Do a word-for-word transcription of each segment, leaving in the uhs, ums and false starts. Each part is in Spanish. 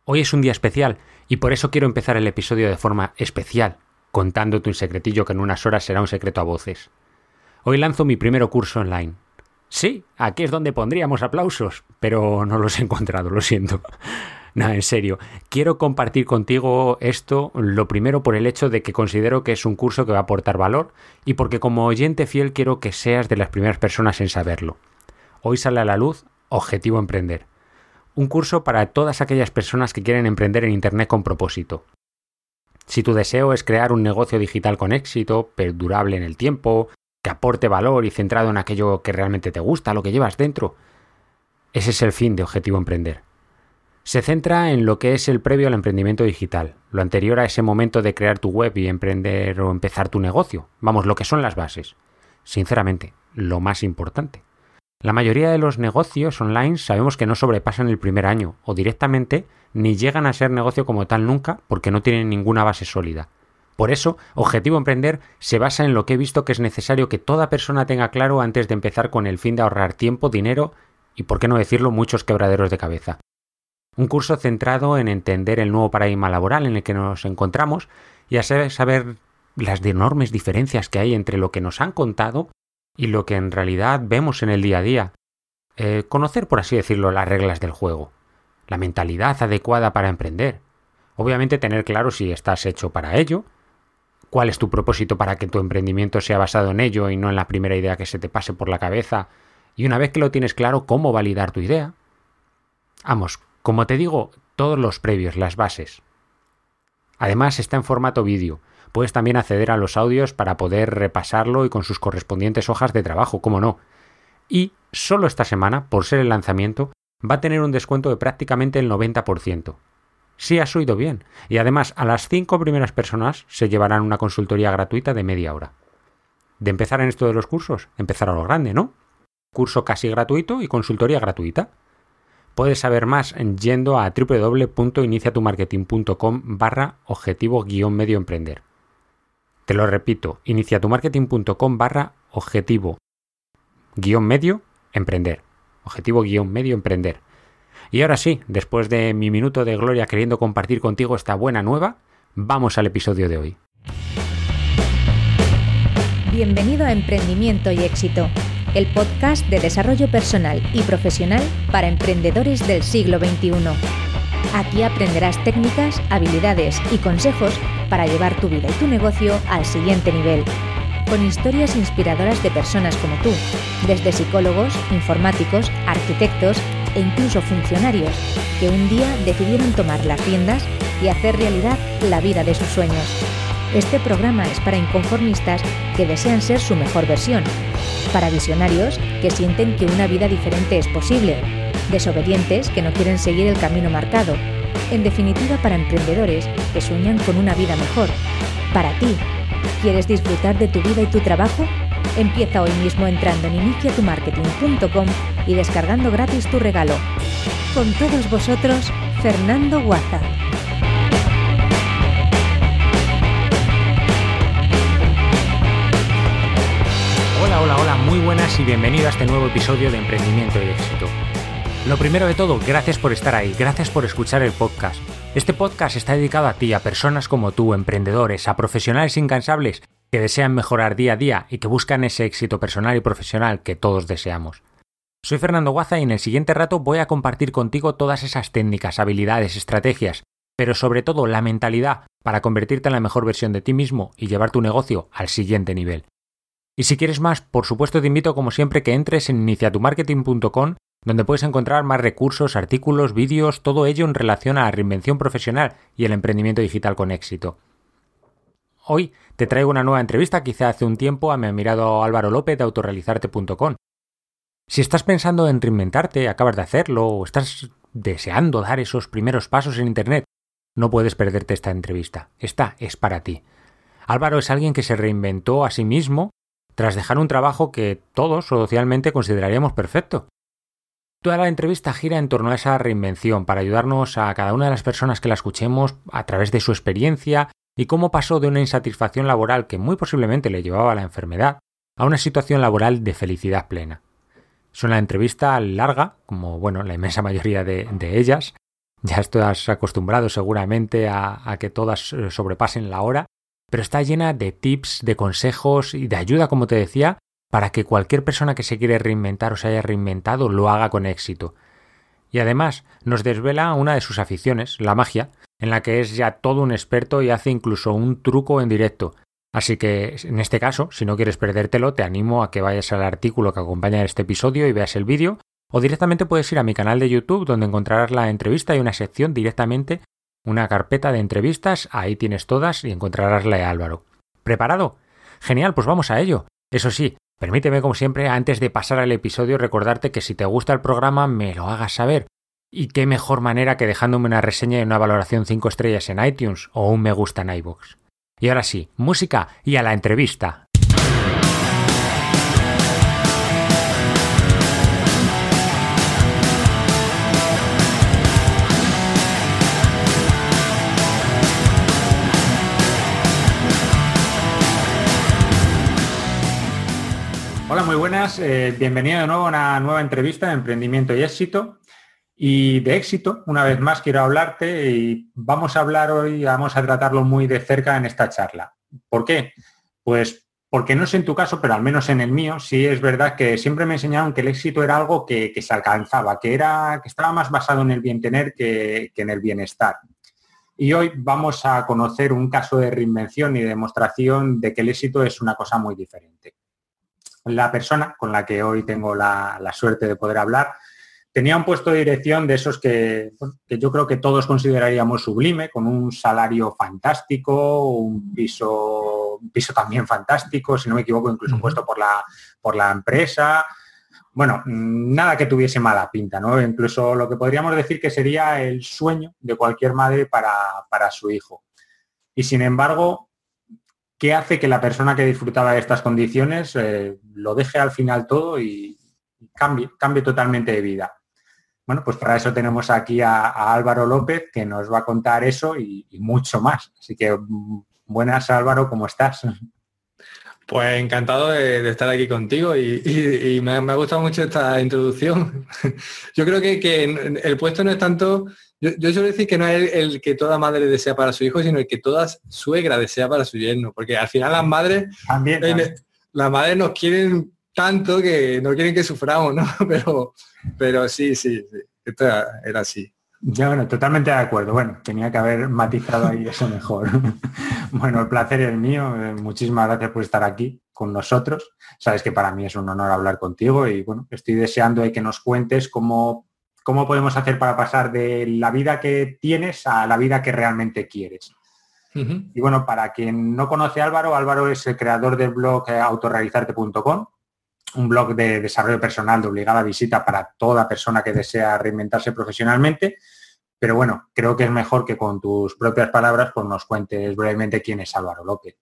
Hoy es un día especial y por eso quiero empezar el episodio de forma especial, contándote un secretillo que en unas horas será un secreto a voces. Hoy lanzo mi primer curso online. Sí, aquí es donde pondríamos aplausos, pero no los he encontrado, lo siento. Nada, en serio, quiero compartir contigo esto, lo primero por el hecho de que considero que es un curso que va a aportar valor y porque como oyente fiel quiero que seas de las primeras personas en saberlo. Hoy sale a la luz Objetivo Emprender. Un curso para todas aquellas personas que quieren emprender en Internet con propósito. Si tu deseo es crear un negocio digital con éxito, perdurable en el tiempo, que aporte valor y centrado en aquello que realmente te gusta, lo que llevas dentro, ese es el fin de Objetivo Emprender. Se centra en lo que es el previo al emprendimiento digital, lo anterior a ese momento de crear tu web y emprender o empezar tu negocio. Vamos, lo que son las bases. Sinceramente, lo más importante. La mayoría de los negocios online sabemos que no sobrepasan el primer año o directamente ni llegan a ser negocio como tal nunca porque no tienen ninguna base sólida. Por eso, Objetivo Emprender se basa en lo que he visto que es necesario que toda persona tenga claro antes de empezar con el fin de ahorrar tiempo, dinero y, por qué no decirlo, muchos quebraderos de cabeza. Un curso centrado en entender el nuevo paradigma laboral en el que nos encontramos y a saber las enormes diferencias que hay entre lo que nos han contado y lo que en realidad vemos en el día a día. Eh, conocer, por así decirlo, las reglas del juego, la mentalidad adecuada para emprender. Obviamente tener claro si estás hecho para ello, cuál es tu propósito para que tu emprendimiento sea basado en ello y no en la primera idea que se te pase por la cabeza, y una vez que lo tienes claro, cómo validar tu idea. Vamos, como te digo, todos los previos, las bases. Además está en formato vídeo. Puedes también acceder a los audios para poder repasarlo y con sus correspondientes hojas de trabajo, cómo no. Y solo esta semana, por ser el lanzamiento, va a tener un descuento de prácticamente el noventa por ciento. Sí, has oído bien. Y además, a las cinco primeras personas se llevarán una consultoría gratuita de media hora. De empezar en esto de los cursos, empezar a lo grande, ¿no? Curso casi gratuito y consultoría gratuita. Puedes saber más yendo a doble u doble u doble u punto iniciatumarketing.com barra objetivo guión medio emprender. Te lo repito, iniciatumarketing.com barra objetivo guión medio emprender. Objetivo guión medio emprender. Y ahora sí, después de mi minuto de gloria queriendo compartir contigo esta buena nueva, vamos al episodio de hoy. Bienvenido a Emprendimiento y Éxito, el podcast de desarrollo personal y profesional para emprendedores del siglo veintiuno. Aquí aprenderás técnicas, habilidades y consejos para llevar tu vida y tu negocio al siguiente nivel, con historias inspiradoras de personas como tú, desde psicólogos, informáticos, arquitectos e incluso funcionarios que un día decidieron tomar las riendas y hacer realidad la vida de sus sueños. Este programa es para inconformistas que desean ser su mejor versión, para visionarios que sienten que una vida diferente es posible, desobedientes que no quieren seguir el camino marcado, en definitiva para emprendedores que sueñan con una vida mejor. Para ti, ¿quieres disfrutar de tu vida y tu trabajo? Empieza hoy mismo entrando en iniciatumarketing punto com y descargando gratis tu regalo. Con todos vosotros, Fernando Guaza. Hola, hola, hola, muy buenas y bienvenido a este nuevo episodio de Emprendimiento y Éxito. Lo primero de todo, gracias por estar ahí, gracias por escuchar el podcast. Este podcast está dedicado a ti, a personas como tú, emprendedores, a profesionales incansables que desean mejorar día a día y que buscan ese éxito personal y profesional que todos deseamos. Soy Fernando Guaza y en el siguiente rato voy a compartir contigo todas esas técnicas, habilidades, estrategias, pero sobre todo la mentalidad para convertirte en la mejor versión de ti mismo y llevar tu negocio al siguiente nivel. Y si quieres más, por supuesto te invito como siempre que entres en iniciatumarketing punto com, donde puedes encontrar más recursos, artículos, vídeos, todo ello en relación a la reinvención profesional y el emprendimiento digital con éxito. Hoy te traigo una nueva entrevista que hice hace un tiempo a mi admirado Álvaro López de autorrealizarte punto com. Si estás pensando en reinventarte, acabas de hacerlo o estás deseando dar esos primeros pasos en Internet, no puedes perderte esta entrevista. Esta es para ti. Álvaro es alguien que se reinventó a sí mismo tras dejar un trabajo que todos socialmente consideraríamos perfecto. Toda la entrevista gira en torno a esa reinvención para ayudarnos a cada una de las personas que la escuchemos a través de su experiencia y cómo pasó de una insatisfacción laboral que muy posiblemente le llevaba a la enfermedad a una situación laboral de felicidad plena. Es una entrevista larga, como bueno, la inmensa mayoría de, de ellas, Ya estás acostumbrado seguramente a, a que todas sobrepasen la hora, pero está llena de tips, de consejos y de ayuda, como te decía, para que cualquier persona que se quiere reinventar o se haya reinventado lo haga con éxito. Y además nos desvela una de sus aficiones, la magia, en la que es ya todo un experto y hace incluso un truco en directo. Así que, en este caso, si no quieres perdértelo, te animo a que vayas al artículo que acompaña este episodio y veas el vídeo, o directamente puedes ir a mi canal de YouTube, donde encontrarás la entrevista y una sección directamente, una carpeta de entrevistas, ahí tienes todas y encontrarás la de Álvaro. ¿Preparado? Genial, pues vamos a ello. Eso sí, permíteme, como siempre, antes de pasar al episodio, recordarte que si te gusta el programa, me lo hagas saber. Y qué mejor manera que dejándome una reseña y una valoración cinco estrellas en iTunes o un me gusta en iVoox. Y ahora sí, música y a la entrevista. Hola, muy buenas. Eh, bienvenido de nuevo a una nueva entrevista de emprendimiento y éxito. Y de éxito, una vez más quiero hablarte y vamos a hablar hoy, vamos a tratarlo muy de cerca en esta charla. ¿Por qué? Pues porque no sé en tu caso, pero al menos en el mío, sí es verdad que siempre me enseñaron que el éxito era algo que, que se alcanzaba, que, era, que estaba más basado en el bien tener que, que en el bienestar. Y hoy vamos a conocer un caso de reinvención y demostración de que el éxito es una cosa muy diferente. La persona con la que hoy tengo la, la suerte de poder hablar tenía un puesto de dirección de esos que, que yo creo que todos consideraríamos sublime, con un salario fantástico, un piso, un piso también fantástico, si no me equivoco, incluso uh-huh. puesto por la, por la empresa. Bueno, nada que tuviese mala pinta, ¿no? Incluso lo que podríamos decir que sería el sueño de cualquier madre para, para su hijo. Y sin embargo, ¿qué hace que la persona que disfrutaba de estas condiciones eh, lo deje al final todo y cambie, cambie totalmente de vida? Bueno, pues para eso tenemos aquí a, a Álvaro López, que nos va a contar eso y, y mucho más. Así que buenas, Álvaro, ¿cómo estás? Pues encantado de, de estar aquí contigo y, y, y me, me ha gustado mucho esta introducción. Yo creo que, que el puesto no es tanto... Yo, yo suelo decir que no es el, el que toda madre desea para su hijo, sino el que toda suegra desea para su yerno. Porque al final las madres... También, también. Las madres nos quieren tanto que no quieren que suframos, ¿no? Pero, pero sí, sí, sí, esto era, era así. Ya, bueno, totalmente de acuerdo. Bueno, tenía que haber matizado ahí eso mejor. Bueno, el placer es mío. Muchísimas gracias por estar aquí con nosotros. Sabes que para mí es un honor hablar contigo y bueno, estoy deseando de que nos cuentes cómo, cómo podemos hacer para pasar de la vida que tienes a la vida que realmente quieres. Uh-huh. Y bueno, para quien no conoce a Álvaro, Álvaro es el creador del blog autorrealizarte punto com, un blog de desarrollo personal de obligada visita para toda persona que desea reinventarse profesionalmente. Pero bueno, creo que es mejor que con tus propias palabras pues nos cuentes brevemente quién es Álvaro López.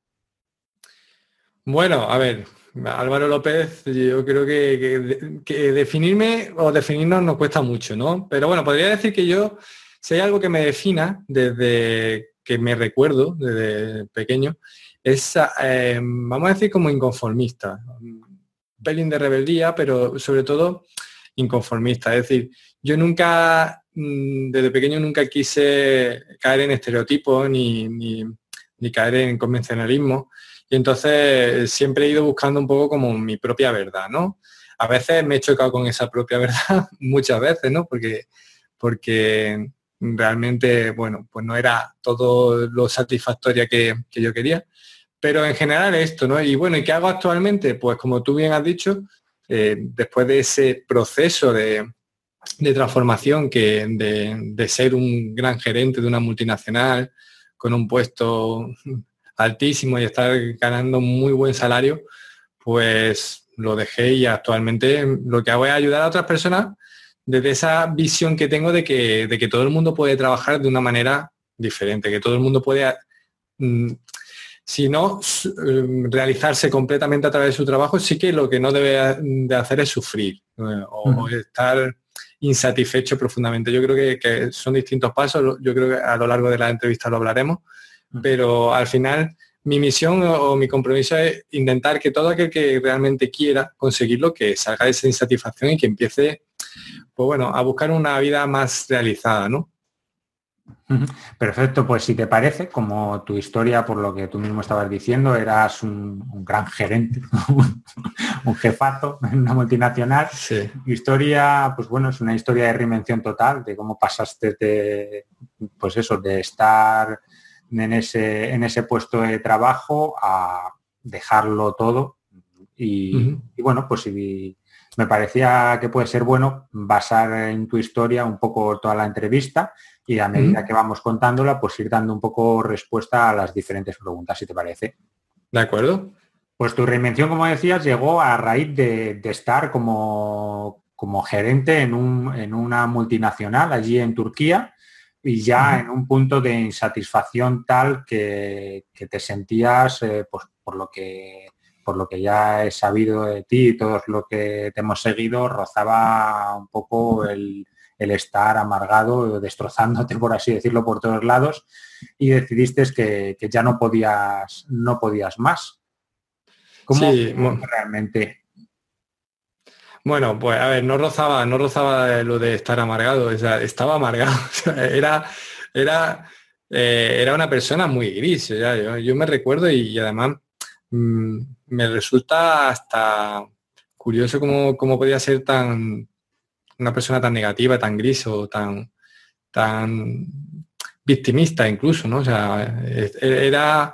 Bueno, a ver, Álvaro López, yo creo que, que, que definirme o definirnos nos cuesta mucho, ¿no? Pero bueno, podría decir que yo, si hay algo que me defina desde que me recuerdo, desde pequeño, es, eh, vamos a decir, como inconformista. Un pelín de rebeldía, pero sobre todo inconformista. Es decir, yo nunca, desde pequeño nunca quise caer en estereotipos ni, ni, ni caer en convencionalismo. Y entonces siempre he ido buscando un poco como mi propia verdad, ¿no? A veces me he chocado con esa propia verdad, muchas veces, ¿no? Porque, porque realmente, bueno, pues no era todo lo satisfactoria que, que yo quería. Pero en general esto, ¿no? Y bueno, ¿y qué hago actualmente? Pues como tú bien has dicho, eh, después de ese proceso de, de transformación que de, de ser un gran gerente de una multinacional con un puesto altísimo y estar ganando muy buen salario, pues lo dejé y actualmente lo que hago es ayudar a otras personas desde esa visión que tengo de que, de que todo el mundo puede trabajar de una manera diferente, que todo el mundo puede... Mm, si no realizarse completamente a través de su trabajo, sí que lo que no debe de hacer es sufrir eh, o, uh-huh. o estar insatisfecho profundamente. Yo creo que, que son distintos pasos, yo creo que a lo largo de la entrevista lo hablaremos, uh-huh. pero al final mi misión o, o mi compromiso es intentar que todo aquel que realmente quiera conseguirlo, que salga de esa insatisfacción y que empiece, pues bueno, a buscar una vida más realizada, ¿no? Perfecto, pues si te parece, como tu historia, por lo que tú mismo estabas diciendo, eras un, un gran gerente, un jefazo en una multinacional. Sí. Tu historia, pues bueno, es una historia de reinvención total, de cómo pasaste de, pues eso, de estar en ese, en ese puesto de trabajo a dejarlo todo. Y, uh-huh. y bueno, pues si me parecía que puede ser bueno basar en tu historia un poco toda la entrevista y a medida uh-huh. que vamos contándola, pues ir dando un poco respuesta a las diferentes preguntas, si te parece. De acuerdo. Pues tu reinvención, como decías, llegó a raíz de, de estar como, como gerente en, un, en una multinacional allí en Turquía y ya uh-huh. en un punto de insatisfacción tal que, que te sentías, eh, pues por lo que... por lo que ya he sabido de ti y todos los que te hemos seguido, rozaba un poco el, el estar amargado, destrozándote, por así decirlo, por todos lados, y decidiste que, que ya no podías, no podías más. ¿Cómo sí, realmente? Bueno, pues a ver, no rozaba, no rozaba lo de estar amargado, o sea, estaba amargado, o sea, era, era, eh, era una persona muy gris, o sea, yo, yo me recuerdo y, y además mmm, me resulta hasta curioso cómo, cómo podía ser tan una persona tan negativa, tan gris o tan, tan victimista incluso, ¿no? O sea, era,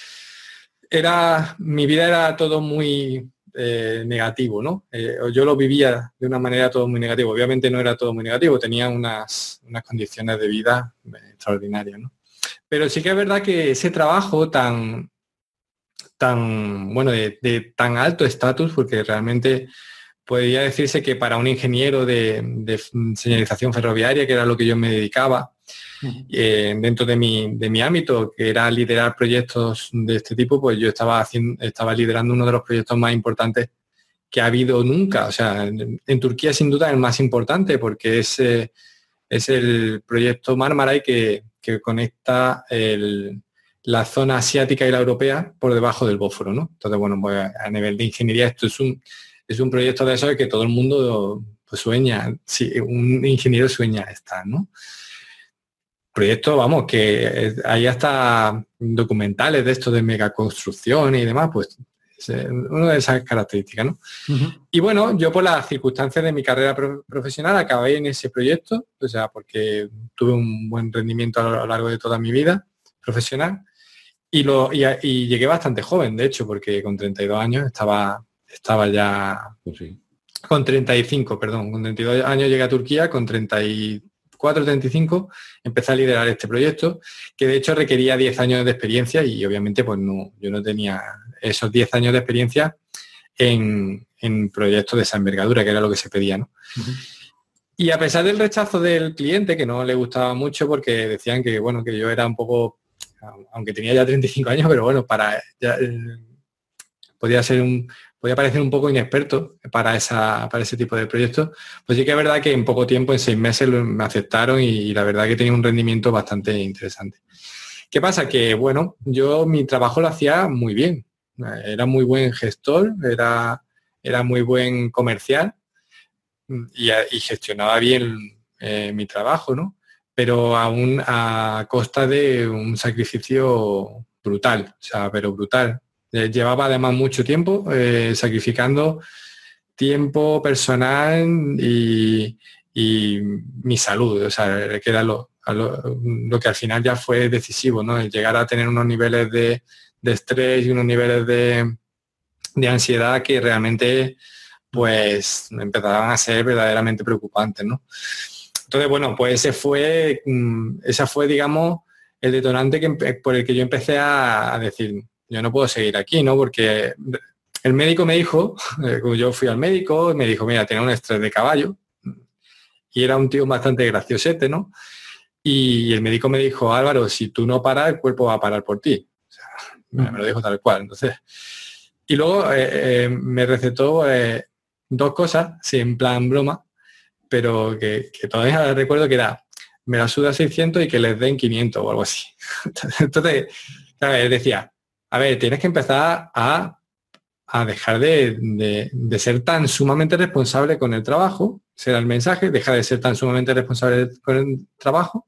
era mi vida era todo muy eh, negativo, ¿no? Eh, yo lo vivía de una manera todo muy negativo. Obviamente no era todo muy negativo, tenía unas, unas condiciones de vida extraordinarias, ¿no? Pero sí que es verdad que ese trabajo tan tan bueno de, de tan alto estatus, porque realmente podría decirse que para un ingeniero de, de señalización ferroviaria, que era lo que yo me dedicaba, uh-huh. eh, dentro de mi, de mi ámbito, que era liderar proyectos de este tipo, pues yo estaba haciendo, estaba liderando uno de los proyectos más importantes que ha habido nunca. O sea, en, en Turquía sin duda es el más importante porque es, eh, es el proyecto Marmaray que, que conecta el la zona asiática y la europea por debajo del Bósforo, ¿no? Entonces, bueno, pues a nivel de ingeniería esto es un, es un proyecto de eso que todo el mundo pues, sueña, sí, un ingeniero sueña estar, ¿no? Proyecto, vamos, que hay hasta documentales de esto de megaconstrucción y demás, pues es una de esas características, ¿no? Uh-huh. Y bueno, yo por las circunstancias de mi carrera pro- profesional acabé en ese proyecto, o sea, porque tuve un buen rendimiento a lo largo de toda mi vida profesional. Y, lo, y, y llegué bastante joven, de hecho, porque con treinta y dos años estaba, estaba ya... Pues sí. Con treinta y cinco, perdón, con treinta y dos años llegué a Turquía, con treinta y cuatro, treinta y cinco empecé a liderar este proyecto, que de hecho requería diez años de experiencia y obviamente pues no, yo no tenía esos diez años de experiencia en, en proyectos de esa envergadura, que era lo que se pedía, ¿no? Uh-huh. Y a pesar del rechazo del cliente, que no le gustaba mucho porque decían que, bueno, que yo era un poco... aunque tenía ya treinta y cinco años, pero bueno, para ya, eh, podía ser un podía parecer un poco inexperto para esa para ese tipo de proyectos, pues sí que es verdad que en poco tiempo, en seis meses, me aceptaron y, y la verdad que tenía un rendimiento bastante interesante. ¿Qué pasa? Que bueno, yo mi trabajo lo hacía muy bien, era muy buen gestor, era, era muy buen comercial y, y gestionaba bien eh, mi trabajo, ¿no? Pero aún a costa de un sacrificio brutal, o sea, pero brutal. Llevaba además mucho tiempo eh, sacrificando tiempo personal y, y mi salud, o sea, que era lo, lo, lo que al final ya fue decisivo, ¿no? El llegar a tener unos niveles de, de estrés y unos niveles de, de ansiedad que realmente pues empezaban a ser verdaderamente preocupantes, ¿no? Entonces, bueno, pues ese fue, esa fue, digamos, el detonante que, por el que yo empecé a, a decir, yo no puedo seguir aquí, ¿no? Porque el médico me dijo, yo fui al médico, y me dijo, mira, tenía un estrés de caballo, y era un tío bastante graciosete, ¿no? Y el médico me dijo, Álvaro, si tú no paras, el cuerpo va a parar por ti. O sea, me, me lo dijo tal cual. Entonces, y luego eh, eh, me recetó eh, dos cosas, sí, en plan broma, pero que, que todavía recuerdo que era, me la suda seiscientos y que les den quinientos o algo así. Entonces, claro, él decía, a ver, tienes que empezar a, a dejar de, de, de ser tan sumamente responsable con el trabajo, será el mensaje, deja de ser tan sumamente responsable con el trabajo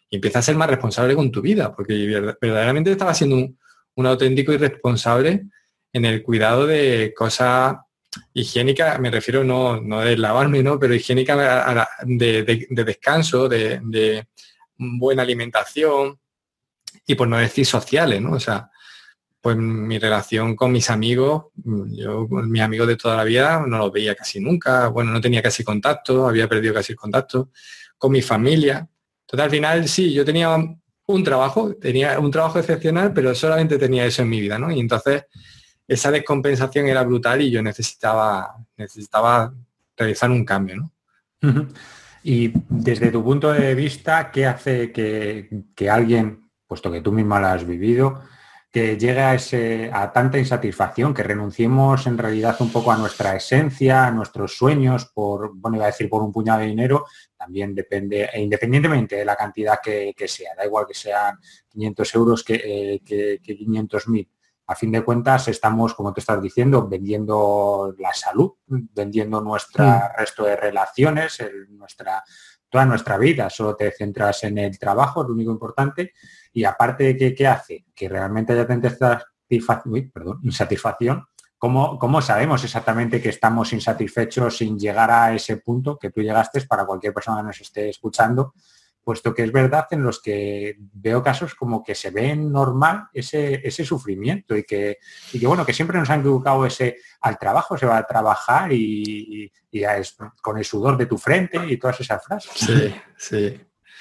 y empieza a ser más responsable con tu vida, porque verdaderamente estaba siendo un, un auténtico irresponsable en el cuidado de cosas higiénicas, me refiero no, no de lavarme, ¿no? Pero higiénica de, de, de descanso, de, de buena alimentación y por no decir sociales, ¿no? O sea, pues mi relación con mis amigos, yo con mis amigos de toda la vida no los veía casi nunca, bueno, no tenía casi contacto, había perdido casi el contacto, con mi familia. Entonces al final sí, yo tenía un trabajo, tenía un trabajo excepcional, pero solamente tenía eso en mi vida, ¿no? Y entonces esa descompensación era brutal y yo necesitaba, necesitaba realizar un cambio, ¿no? Uh-huh. Y desde tu punto de vista, ¿qué hace que, que alguien, puesto que tú misma lo has vivido, que llegue a, ese, a tanta insatisfacción, que renunciemos en realidad un poco a nuestra esencia, a nuestros sueños, por, bueno, iba a decir por un puñado de dinero, también depende, e independientemente de la cantidad que, que sea, da igual que sean quinientos euros que, eh, que, que quinientos mil. A fin de cuentas estamos, como te estás diciendo, vendiendo la salud, vendiendo nuestro mm. resto de relaciones, el, nuestra, toda nuestra vida. Solo te centras en el trabajo, es lo único importante. Y aparte de que, ¿qué hace? Que realmente haya tanta satisfacción, uy, perdón, insatisfacción. ¿Cómo, ¿Cómo sabemos exactamente que estamos insatisfechos sin llegar a ese punto que tú llegaste para cualquier persona que nos esté escuchando? Puesto que es verdad en los que veo casos como que se ve normal ese, ese sufrimiento y que, y que, bueno, que siempre nos han equivocado ese al trabajo, se va a trabajar y, y, y es, con el sudor de tu frente y todas esas frases. Sí, sí.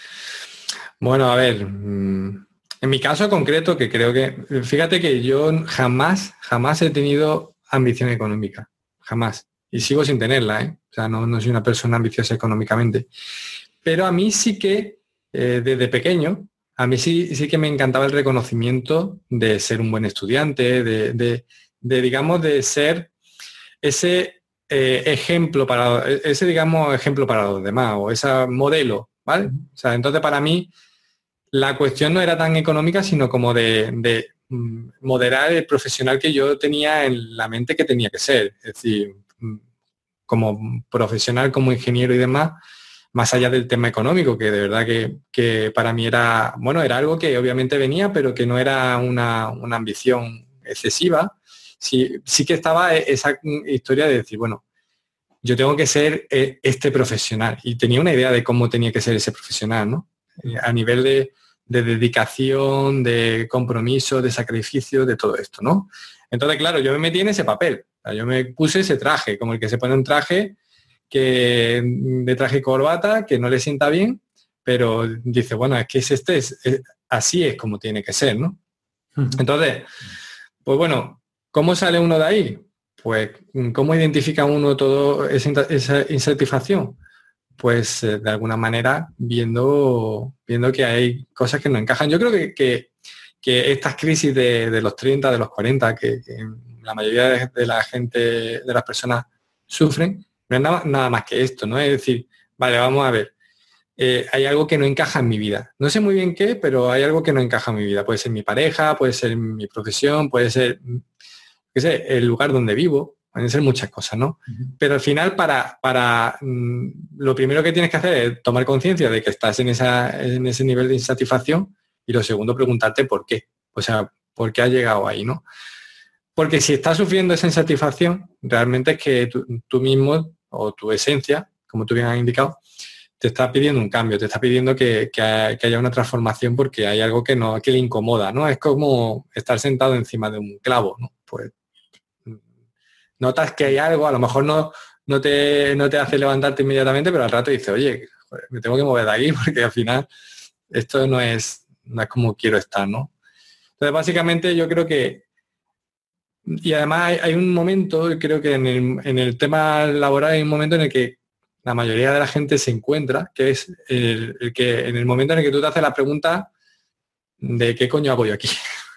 Bueno, a ver, en mi caso concreto, que creo que, fíjate que yo jamás, jamás he tenido ambición económica, jamás. Y sigo sin tenerla, ¿eh? O sea, no, no soy una persona ambiciosa económicamente. Pero a mí sí que, eh, desde pequeño, a mí sí, sí que me encantaba el reconocimiento de ser un buen estudiante, de, de, de digamos, de ser ese eh, ejemplo para, ese, digamos, ejemplo para los demás, o ese modelo, ¿vale? O sea, entonces para mí la cuestión no era tan económica, sino como de, de moderar el profesional que yo tenía en la mente que tenía que ser. Es decir, como profesional, como ingeniero y demás, más allá del tema económico, que de verdad que, que para mí era, bueno, era algo que obviamente venía, pero que no era una, una ambición excesiva. Sí, sí que estaba esa historia de decir, bueno, yo tengo que ser este profesional. Y tenía una idea de cómo tenía que ser ese profesional, ¿no? A nivel de, de dedicación, de compromiso, de sacrificio, de todo esto, ¿no? Entonces, claro, yo me metí en ese papel. O sea, yo me puse ese traje, como el que se pone un traje que de traje y corbata, que no le sienta bien, pero dice, bueno, es que es este, es, es, así es como tiene que ser, ¿no? Entonces, pues bueno, ¿cómo sale uno de ahí? Pues, ¿cómo identifica uno todo esa, esa insatisfacción? Pues eh, de alguna manera viendo, viendo que hay cosas que no encajan. Yo creo que, que, que estas crisis de, de los treinta, de los cuarenta, que, que la mayoría de, de la gente, de las personas sufren, no es nada, nada más que esto, ¿no? Es decir, vale, vamos a ver, eh, hay algo que no encaja en mi vida. No sé muy bien qué, pero hay algo que no encaja en mi vida. Puede ser mi pareja, puede ser mi profesión, puede ser, qué sé, el lugar donde vivo, pueden ser muchas cosas, ¿no? Uh-huh. Pero al final, para, para mm, lo primero que tienes que hacer es tomar conciencia de que estás en, esa, en ese nivel de insatisfacción y lo segundo, preguntarte por qué. O sea, ¿por qué has llegado ahí, no? Porque si estás sufriendo esa insatisfacción, realmente es que tú, tú mismo o tu esencia, como tú bien has indicado, te está pidiendo un cambio, te está pidiendo que, que, que haya una transformación porque hay algo que, no, que le incomoda, ¿no? Es como estar sentado encima de un clavo, ¿no? Pues notas que hay algo, a lo mejor no, no, te, no te hace levantarte inmediatamente, pero al rato dices, oye, joder, me tengo que mover de aquí porque al final esto no es, no es como quiero estar, ¿no? Entonces, básicamente yo creo que y además hay, hay un momento, creo que en el, en el tema laboral hay un momento en el que la mayoría de la gente se encuentra, que es el, el que en el momento en el que tú te haces la pregunta de qué coño hago yo aquí.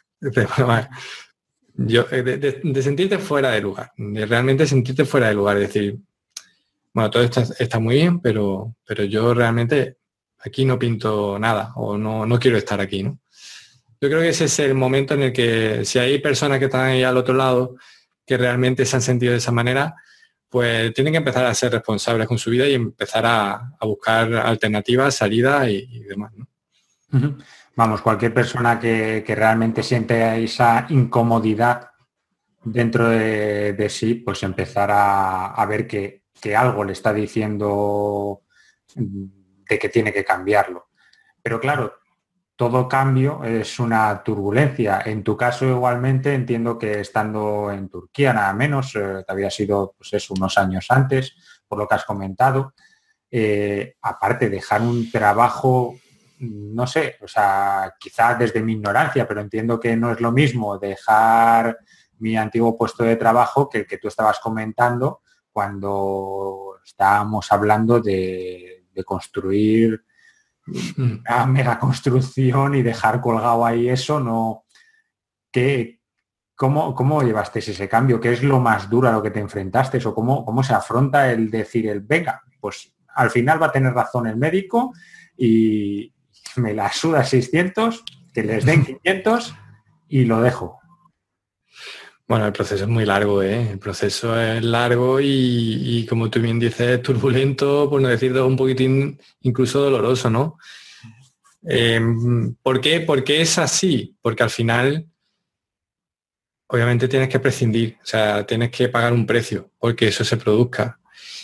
yo, de, de, de sentirte fuera de lugar, de realmente sentirte fuera de lugar, es decir, bueno, todo esto está muy bien, pero, pero yo realmente aquí no pinto nada o no, no quiero estar aquí, ¿no? Yo creo que ese es el momento en el que si hay personas que están ahí al otro lado que realmente se han sentido de esa manera, pues tienen que empezar a ser responsables con su vida y empezar a, a buscar alternativas, salidas y, y demás, ¿no? Vamos, cualquier persona que, que realmente siente esa incomodidad dentro de, de sí, pues empezar a, a ver que, que algo le está diciendo de que tiene que cambiarlo. Pero claro, todo cambio es una turbulencia. En tu caso, igualmente, entiendo que estando en Turquía, nada menos, eh, te había sido pues eso, unos años antes, por lo que has comentado, eh, aparte dejar un trabajo, no sé, o sea, quizás desde mi ignorancia, pero entiendo que no es lo mismo dejar mi antiguo puesto de trabajo que el que tú estabas comentando cuando estábamos hablando de, de construir una mega construcción y dejar colgado ahí eso, no. ¿Qué, cómo, ¿Cómo llevaste ese cambio? ¿Qué es lo más duro a lo que te enfrentaste? ¿O cómo, cómo se afronta el decir el venga, pues al final va a tener razón el médico y me la suda seiscientos, que les den quinientos y lo dejo? Bueno, el proceso es muy largo, ¿eh? El proceso es largo y, y como tú bien dices, turbulento, por no decirlo un poquitín incluso doloroso, ¿no? Eh, ¿Por qué? Porque es así, porque al final obviamente tienes que prescindir, o sea, tienes que pagar un precio porque eso se produzca.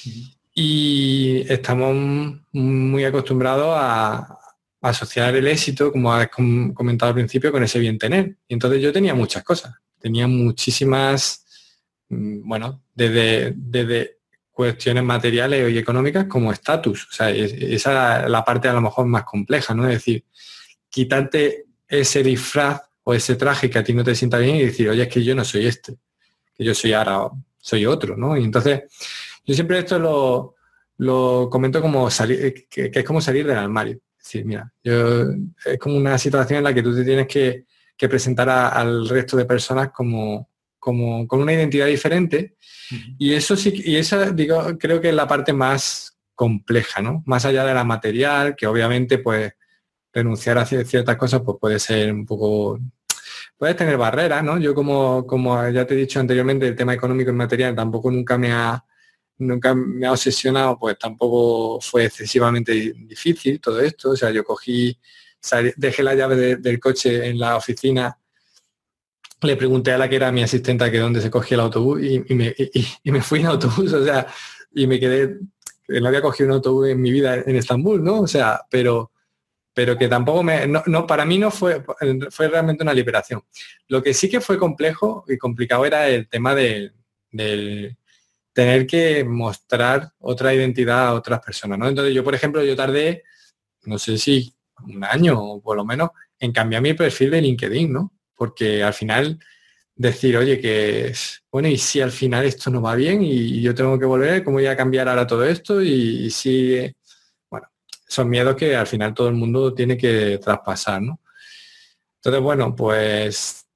Y estamos muy acostumbrados a, a asociar el éxito, como has comentado al principio, con ese bien tener. Y entonces yo tenía muchas cosas. Tenía muchísimas, bueno, desde, desde cuestiones materiales y económicas como estatus. O sea, esa es la parte a lo mejor más compleja, ¿no? Es decir, quitarte ese disfraz o ese traje que a ti no te sienta bien y decir, oye, es que yo no soy este, que yo soy ahora, soy otro, ¿no? Y entonces, yo siempre esto lo, lo comento como salir, que, que es como salir del armario. Es decir, mira, yo, es como una situación en la que tú te tienes que que presentar a, al resto de personas como, como con una identidad diferente. Uh-huh. Y eso sí, y esa digo, creo que es la parte más compleja, ¿no? Más allá de la material, que obviamente pues renunciar a ciertas cosas pues puede ser un poco, puedes tener barreras, ¿no? Yo como, como ya te he dicho anteriormente, el tema económico y material tampoco nunca me ha nunca me ha obsesionado, pues tampoco fue excesivamente difícil todo esto. O sea, yo cogí dejé la llave de, del coche en la oficina, le pregunté a la que era mi asistenta que dónde se cogía el autobús y, y, me, y, y me fui en autobús, o sea, y me quedé, no había cogido un autobús en mi vida en Estambul, ¿no? O sea, pero, pero que tampoco me, no, no, para mí no fue, fue realmente una liberación. Lo que sí que fue complejo y complicado era el tema de, de tener que mostrar otra identidad a otras personas, ¿no? Entonces yo, por ejemplo, yo tardé, no sé si un año o por lo menos en cambiar mi perfil de LinkedIn, ¿no? Porque al final decir, oye, que bueno, y si al final esto no va bien y yo tengo que volver, ¿cómo voy a cambiar ahora todo esto? Y, y si, bueno, son miedos que al final todo el mundo tiene que traspasar, ¿no? Entonces, bueno, pues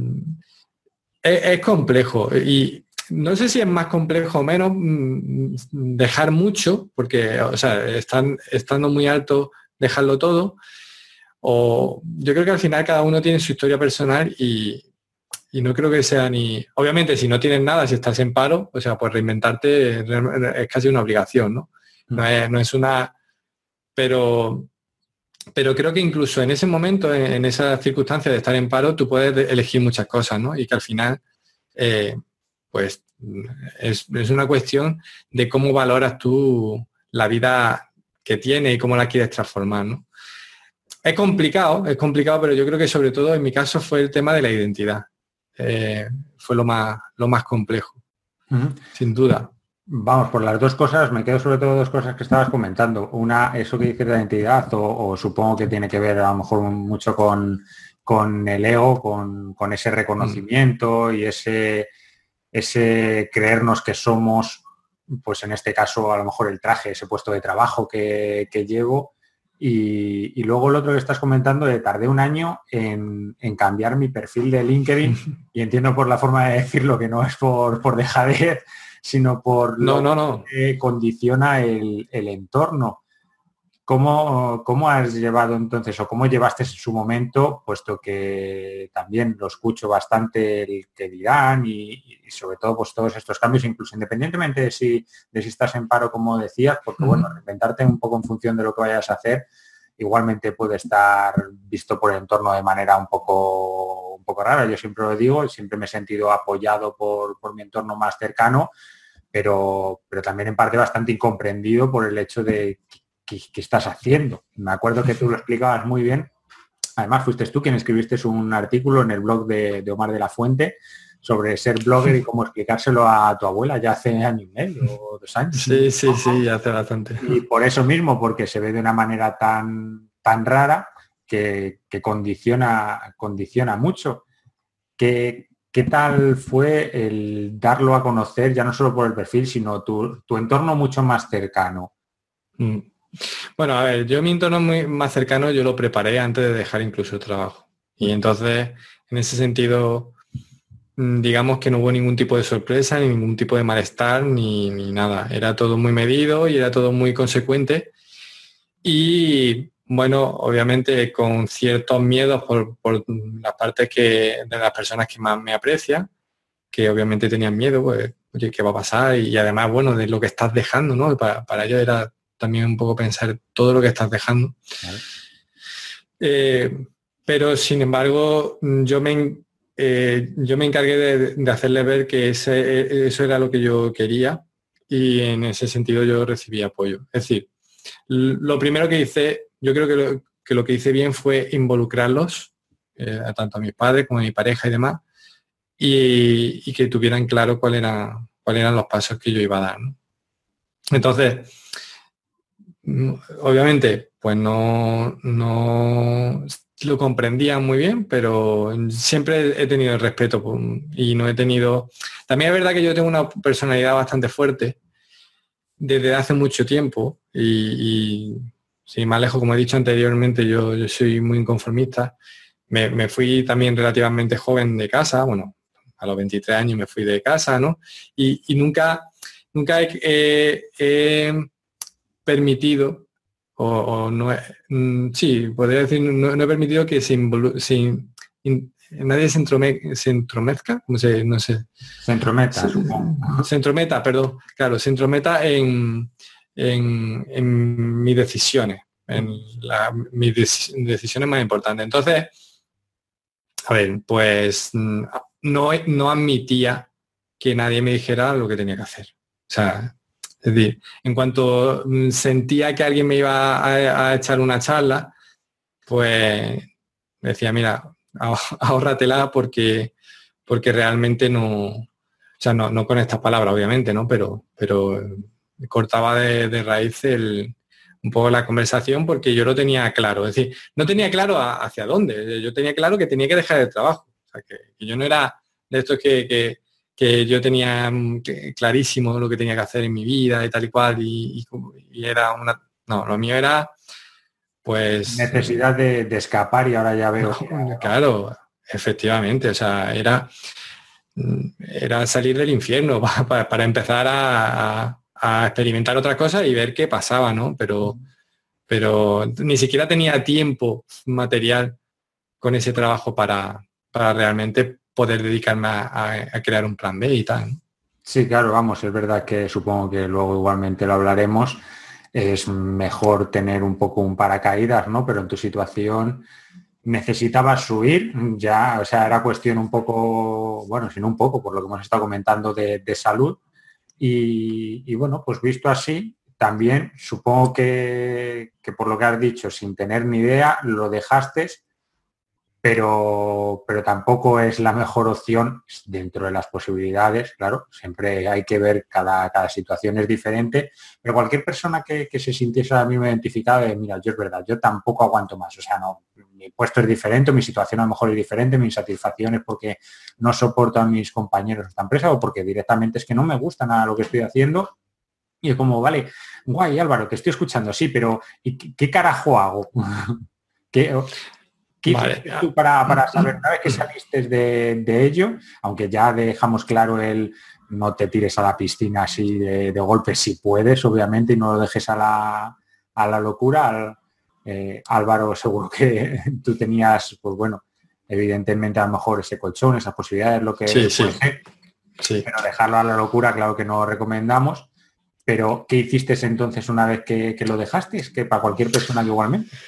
es, es complejo y no sé si es más complejo o menos dejar mucho, porque, o sea, están, estando muy alto, dejarlo todo, o yo creo que al final cada uno tiene su historia personal y, y no creo que sea ni, obviamente si no tienes nada, si estás en paro, o sea, pues reinventarte es casi una obligación, ¿no? No es, no es una, pero, pero creo que incluso en ese momento, en, en esas circunstancias de estar en paro, tú puedes elegir muchas cosas, ¿no? Y que al final, eh, pues es, es una cuestión de cómo valoras tú la vida que tienes y cómo la quieres transformar, ¿no? Es complicado, es complicado, pero yo creo que sobre todo en mi caso fue el tema de la identidad. Eh, fue lo más, lo más complejo, uh-huh. Sin duda. Vamos, por las dos cosas, me quedo sobre todo dos cosas que estabas comentando. Una, eso que dices de la identidad, o, o supongo que tiene que ver a lo mejor mucho con, con el ego, con, con ese reconocimiento uh-huh. y ese, ese creernos que somos, pues en este caso a lo mejor el traje, ese puesto de trabajo que, que llevo. Y, y luego lo otro que estás comentando, de tardé un año en, en cambiar mi perfil de LinkedIn y entiendo por la forma de decirlo que no es por, por dejadez, sino por no, lo no, no. que condiciona el, el entorno. ¿Cómo, ¿Cómo has llevado entonces o cómo llevaste en su momento, puesto que también lo escucho bastante el que dirán y, y sobre todo pues todos estos cambios, incluso independientemente de si, de si estás en paro, como decías, porque bueno, reinventarte un poco en función de lo que vayas a hacer, igualmente puede estar visto por el entorno de manera un poco, un poco rara. Yo siempre lo digo, siempre me he sentido apoyado por, por mi entorno más cercano, pero, pero también en parte bastante incomprendido por el hecho de qué, qué estás haciendo. Me acuerdo que tú lo explicabas muy bien. Además, fuiste tú quien escribiste un artículo en el blog de, de Omar de la Fuente sobre ser blogger y cómo explicárselo a tu abuela ya hace año y medio o dos años. Sí, sí, sí, hace bastante. Y por eso mismo, porque se ve de una manera tan, tan rara que, que condiciona, condiciona mucho. ¿Qué, ¿Qué tal fue el darlo a conocer, ya no solo por el perfil, sino tu, tu entorno mucho más cercano? Mm. Bueno, a ver, yo mi entorno muy más cercano yo lo preparé antes de dejar incluso el trabajo. Y entonces, en ese sentido, digamos que no hubo ningún tipo de sorpresa, ni ningún tipo de malestar, ni, ni nada. Era todo muy medido y era todo muy consecuente. Y bueno, obviamente con ciertos miedos por, por las partes que, de las personas que más me aprecian, que obviamente tenían miedo, pues, oye, ¿qué va a pasar? Y además, bueno, de lo que estás dejando, ¿no? Para, para ellos era también un poco pensar todo lo que estás dejando. Vale. Eh, pero sin embargo, yo me, eh, yo me encargué de, de hacerle ver que ese, eso era lo que yo quería y en ese sentido yo recibí apoyo. Es decir, lo primero que hice, yo creo que lo que, lo que hice bien fue involucrarlos, eh, tanto a mis padres como a mi pareja y demás, y, y que tuvieran claro cuál era, cuáles eran los pasos que yo iba a dar, ¿no? Entonces, obviamente, pues no, no lo comprendía muy bien, pero siempre he tenido el respeto por, y no he tenido... También es verdad que yo tengo una personalidad bastante fuerte desde hace mucho tiempo y, y sin más lejos, como he dicho anteriormente, yo, yo soy muy inconformista. Me, me fui también relativamente joven de casa, bueno, a los veintitrés años me fui de casa, ¿no? Y, y nunca, nunca he... he, he permitido o, o no mm, sí, podría decir, no, no he permitido que se, involu se in, in, nadie se, entrome se entromezca, no sé, no sé. Se entrometa, se, supongo. Se entrometa, perdón, claro, se entrometa en, en, en mis decisiones, en la, mis decisiones más importantes. Entonces, a ver, pues no, no admitía que nadie me dijera lo que tenía que hacer. O sea, es decir, en cuanto sentía que alguien me iba a, a echar una charla, pues decía, mira, ahórratela porque, porque realmente no, o sea, no, no con estas palabras, obviamente, ¿no? Pero, pero cortaba de, de raíz el, un poco la conversación porque yo lo tenía claro. Es decir, no tenía claro a, hacia dónde. Yo tenía claro que tenía que dejar el trabajo. O sea, que, que yo no era de estos que... que que yo tenía clarísimo lo que tenía que hacer en mi vida y tal y cual, y, y, y era una... No, lo mío era, pues... Necesidad de, de escapar y ahora ya veo... No, que... Claro, efectivamente, o sea, era, era salir del infierno para, para, para empezar a, a, a experimentar otra cosa y ver qué pasaba, ¿no? Pero, pero ni siquiera tenía tiempo material con ese trabajo para, para realmente poder dedicarme a, a, a crear un plan B y tal, ¿no? Sí, claro, vamos, es verdad que supongo que luego igualmente lo hablaremos. Es mejor tener un poco un paracaídas, ¿no? Pero en tu situación necesitabas subir, ya, o sea, era cuestión un poco, bueno, sino un poco, por lo que hemos estado comentando de, de salud. Y, y bueno, pues visto así, también supongo que, que por lo que has dicho, sin tener ni idea, lo dejaste. Pero, pero tampoco es la mejor opción dentro de las posibilidades, claro, siempre hay que ver, cada, cada situación es diferente, pero cualquier persona que, que se sintiese a mí identificada de, mira, yo es verdad, yo tampoco aguanto más, o sea, no, mi puesto es diferente, mi situación a lo mejor es diferente, mi insatisfacción es porque no soporto a mis compañeros de esta empresa o porque directamente es que no me gusta nada lo que estoy haciendo, y es como, vale, guay, Álvaro, te estoy escuchando, sí, pero ¿y qué, qué carajo hago? ¿Qué...? ¿Qué vale. tú para, para saber, una vez que saliste de, de ello, aunque ya dejamos claro el no te tires a la piscina así de, de golpe si puedes, obviamente, y no lo dejes a la, a la locura? Al, eh, Álvaro, seguro que tú tenías, pues bueno, evidentemente a lo mejor ese colchón, esas posibilidades, lo que sí, sí. Ser, sí. Pero dejarlo a la locura, claro que no recomendamos. Pero, ¿qué hiciste entonces una vez que, que lo dejaste? Es que para cualquier persona que igualmente.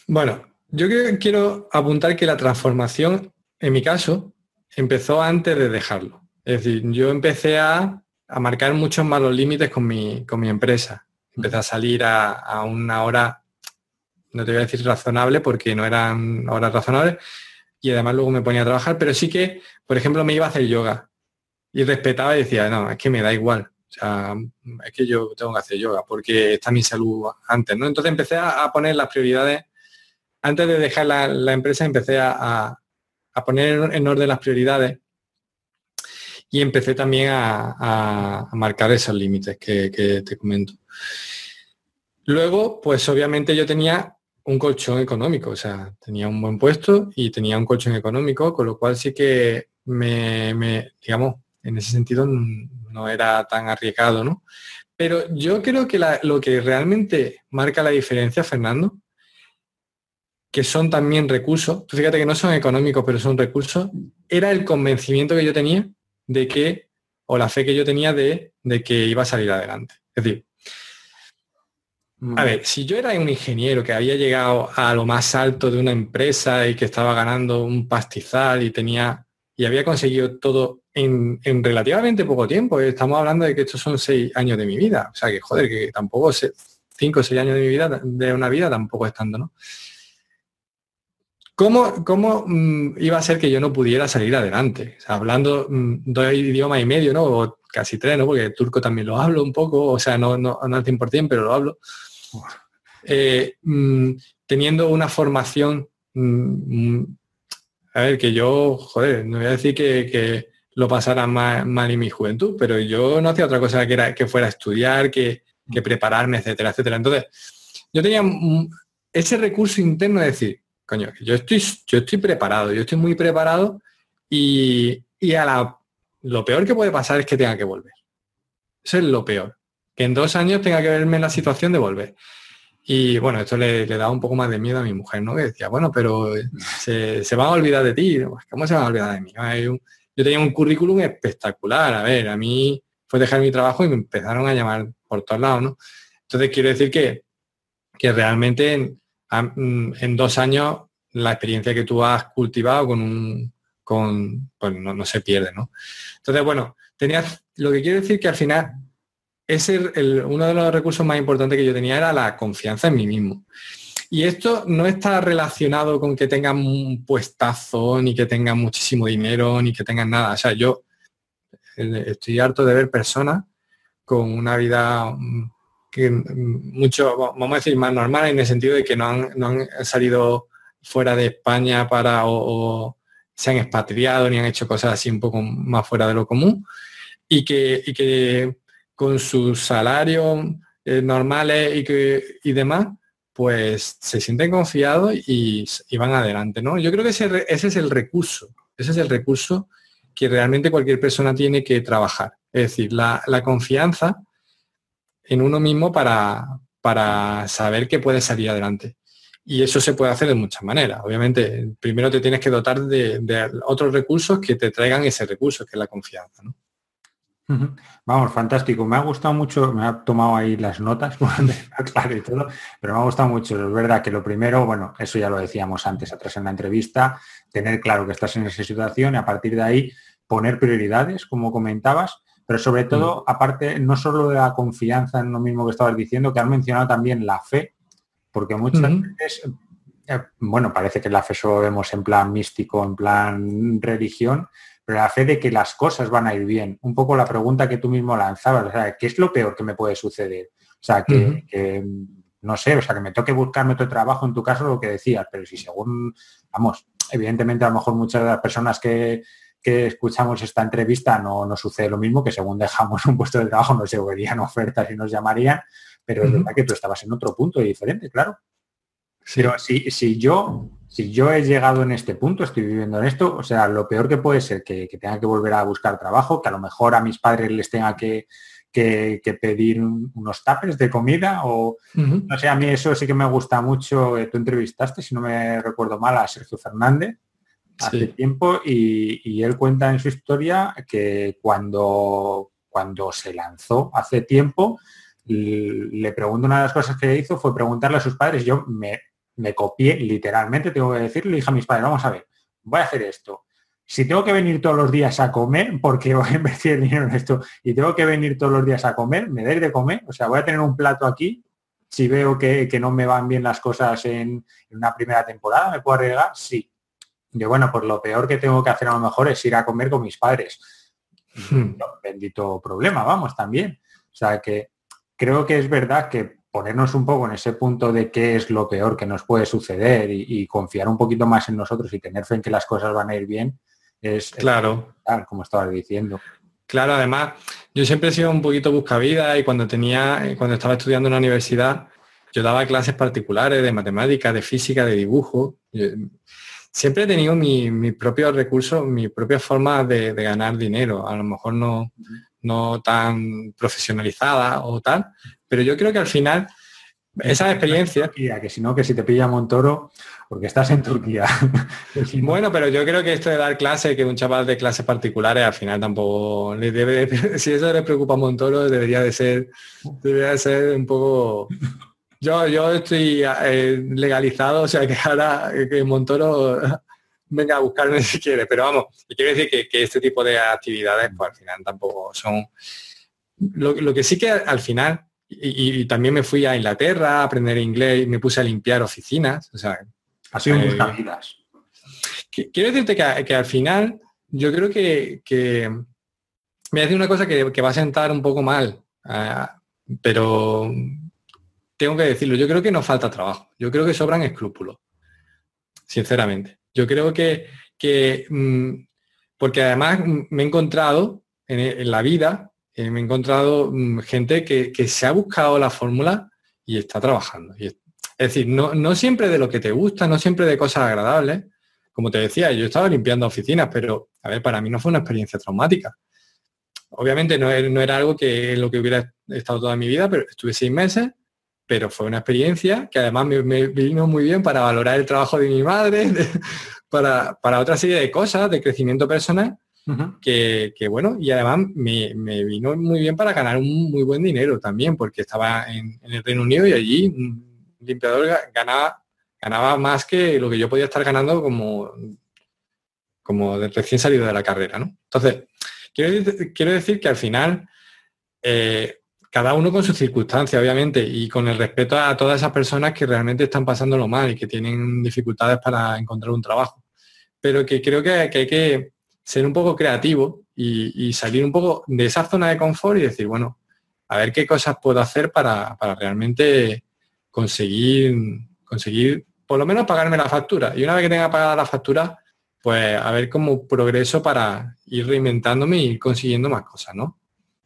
Bueno, yo creo que quiero apuntar que la transformación, en mi caso, empezó antes de dejarlo. Es decir, yo empecé a, a marcar muchos más los límites con mi, con mi empresa. Empecé a salir a, a una hora, no te voy a decir razonable, porque no eran horas razonables, y además luego me ponía a trabajar, pero sí que, por ejemplo, me iba a hacer yoga y respetaba y decía, no, es que me da igual. O sea, es que yo tengo que hacer yoga porque está mi salud antes, ¿no? Entonces empecé a, a poner las prioridades. Antes de dejar la, la empresa empecé a, a, a poner en orden las prioridades y empecé también a, a, a marcar esos límites que, que te comento. Luego, pues obviamente yo tenía un colchón económico, o sea, tenía un buen puesto y tenía un colchón económico, con lo cual sí que me, me digamos, en ese sentido no era tan arriesgado, ¿no? Pero yo creo que la, lo que realmente marca la diferencia, Fernando, que son también recursos, tú fíjate que no son económicos, pero son recursos, era el convencimiento que yo tenía de que, o la fe que yo tenía de, de que iba a salir adelante. Es decir, a ver, si yo era un ingeniero que había llegado a lo más alto de una empresa y que estaba ganando un pastizal y tenía y había conseguido todo en, en relativamente poco tiempo, estamos hablando de que estos son seis años de mi vida, o sea que joder, que tampoco sé, cinco o seis años de mi vida, de una vida tampoco es tanto, ¿no? ¿Cómo, cómo mmm, iba a ser que yo no pudiera salir adelante? O sea, hablando mmm, dos idiomas y medio, ¿no? O casi tres, ¿no? Porque el turco también lo hablo un poco, o sea, no, no, no al cien por ciento, pero lo hablo. Eh, mmm, teniendo una formación, mmm, a ver, que yo, joder, no voy a decir que, que lo pasara mal, mal en mi juventud, pero yo no hacía otra cosa que, era, que fuera a estudiar, que, que prepararme, etcétera, etcétera. Entonces, yo tenía ese recurso interno de decir, coño, yo estoy, yo estoy preparado, yo estoy muy preparado y, y a la, lo peor que puede pasar es que tenga que volver. Eso es lo peor. Que en dos años tenga que verme en la situación de volver. Y bueno, esto le, le daba un poco más de miedo a mi mujer, ¿no? Que decía, bueno, pero se, se van a olvidar de ti. ¿Cómo se van a olvidar de mí? Un, yo tenía un currículum espectacular. A ver, a mí fue dejar mi trabajo y me empezaron a llamar por todos lados, ¿no? Entonces quiero decir que, que realmente en, en dos años la experiencia que tú has cultivado con un... con pues no, no se pierde, ¿no? Entonces, bueno, tenías, lo que quiero decir que al final ese, el, uno de los recursos más importantes que yo tenía era la confianza en mí mismo. Y esto no está relacionado con que tengan un puestazo, ni que tengan muchísimo dinero, ni que tengan nada. O sea, yo estoy harto de ver personas con una vida que mucho, vamos a decir, más normal, en el sentido de que no han, no han salido fuera de España para o, o se han expatriado, ni han hecho cosas así un poco más fuera de lo común, y que, y que con sus salarios eh, normales y, que, y demás, pues se sienten confiados y, y van adelante, ¿no? Yo creo que ese, ese es el recurso, ese es el recurso que realmente cualquier persona tiene que trabajar. Es decir, la, la confianza en uno mismo para, para saber que puede salir adelante. Y eso se puede hacer de muchas maneras. Obviamente, primero te tienes que dotar de, de otros recursos que te traigan ese recurso, que es la confianza, ¿no? Vamos, fantástico. Me ha gustado mucho, me ha tomado ahí las notas, claro y todo, pero me ha gustado mucho. Es verdad que lo primero, bueno, eso ya lo decíamos antes, atrás en la entrevista, tener claro que estás en esa situación y a partir de ahí poner prioridades, como comentabas, pero sobre todo, mm. aparte, no solo de la confianza en lo mismo que estabas diciendo, que has mencionado también la fe, porque muchas mm. veces, eh, bueno, parece que la fe solo vemos en plan místico, en plan religión, pero la fe de que las cosas van a ir bien. Un poco la pregunta que tú mismo lanzabas, o sea, ¿qué es lo peor que me puede suceder? O sea, que, uh-huh. que no sé, o sea, que me toque buscarme otro trabajo, en tu caso lo que decías, pero si según, vamos, evidentemente a lo mejor muchas de las personas que, que escuchamos esta entrevista no, no sucede lo mismo, que según dejamos un puesto de trabajo nos llegarían ofertas y nos llamarían, pero uh-huh. es verdad que tú estabas en otro punto diferente, claro. Sí. Pero si, si yo... Si yo he llegado en este punto, estoy viviendo en esto, o sea, lo peor que puede ser que, que tenga que volver a buscar trabajo, que a lo mejor a mis padres les tenga que, que, que pedir un, unos tuppers de comida o, uh-huh. no sé, a mí eso sí que me gusta mucho. Tú entrevistaste, si no me recuerdo mal, a Sergio Fernández hace sí. tiempo y, y él cuenta en su historia que cuando, cuando se lanzó hace tiempo, le pregunto, una de las cosas que hizo fue preguntarle a sus padres, yo me... me copié, literalmente, tengo que decirlo, le dije a mis padres, vamos a ver, voy a hacer esto. Si tengo que venir todos los días a comer, porque voy a invertir dinero en esto, y tengo que venir todos los días a comer, me dais de comer, o sea, voy a tener un plato aquí, si veo que, que no me van bien las cosas en, en una primera temporada, ¿me puedo arriesgar? Sí. Y bueno, pues lo peor que tengo que hacer a lo mejor es ir a comer con mis padres. Hmm. No, bendito problema, vamos, también. O sea, que creo que es verdad que ponernos un poco en ese punto de qué es lo peor que nos puede suceder y, y confiar un poquito más en nosotros y tener fe en que las cosas van a ir bien, es, claro, es como estabas diciendo. Claro, además, yo siempre he sido un poquito buscavida y cuando tenía, cuando estaba estudiando en la universidad, yo daba clases particulares de matemáticas, de física, de dibujo. Yo siempre he tenido mis mi propios recursos, mis propias formas de, de ganar dinero, a lo mejor no, no tan profesionalizada o tal, pero yo creo que al final esa experiencia... Que si no, que si te pilla Montoro, porque estás en Turquía. Bueno, pero yo creo que esto de dar clases, que un chaval de clases particulares al final tampoco le debe de, si eso le preocupa a Montoro, debería de ser, debería de ser un poco... Yo, yo estoy eh, legalizado, o sea que ahora que Montoro venga a buscarme si quiere, pero vamos, y quiero decir que, que este tipo de actividades pues al final tampoco son... Lo, lo que sí que al final... Y, y también me fui a Inglaterra a aprender inglés y me puse a limpiar oficinas. O sea, ha sido un eh, buscavidas. Quiero decirte que, que al final yo creo que, que me voy a decir una cosa que, que va a sentar un poco mal, uh, pero tengo que decirlo. Yo creo que no falta trabajo. Yo creo que sobran escrúpulos, sinceramente. Yo creo que, que mmm, porque además me he encontrado en, en la vida, me he encontrado gente que, que se ha buscado la fórmula y está trabajando. Y es, es decir, no, no siempre de lo que te gusta, no siempre de cosas agradables. Como te decía, yo estaba limpiando oficinas, pero, a ver, para mí no fue una experiencia traumática. Obviamente no, no era algo que lo que hubiera estado toda mi vida, pero estuve seis meses, pero fue una experiencia que además me, me vino muy bien para valorar el trabajo de mi madre, de, para, para otra serie de cosas, de crecimiento personal. Uh-huh. Que, que bueno, y además me, me vino muy bien para ganar un muy buen dinero también, porque estaba en, en el Reino Unido y allí un limpiador ganaba, ganaba más que lo que yo podía estar ganando como, como de recién salido de la carrera, ¿no? Entonces, quiero, quiero decir que al final, eh, cada uno con sus circunstancias, obviamente, y con el respeto a todas esas personas que realmente están pasándolo mal y que tienen dificultades para encontrar un trabajo. Pero que creo que, que hay que ser un poco creativo y, y salir un poco de esa zona de confort y decir, bueno, a ver qué cosas puedo hacer para, para realmente conseguir, conseguir, por lo menos pagarme la factura. Y una vez que tenga pagada la factura, pues a ver cómo progreso para ir reinventándome y ir consiguiendo más cosas, ¿no?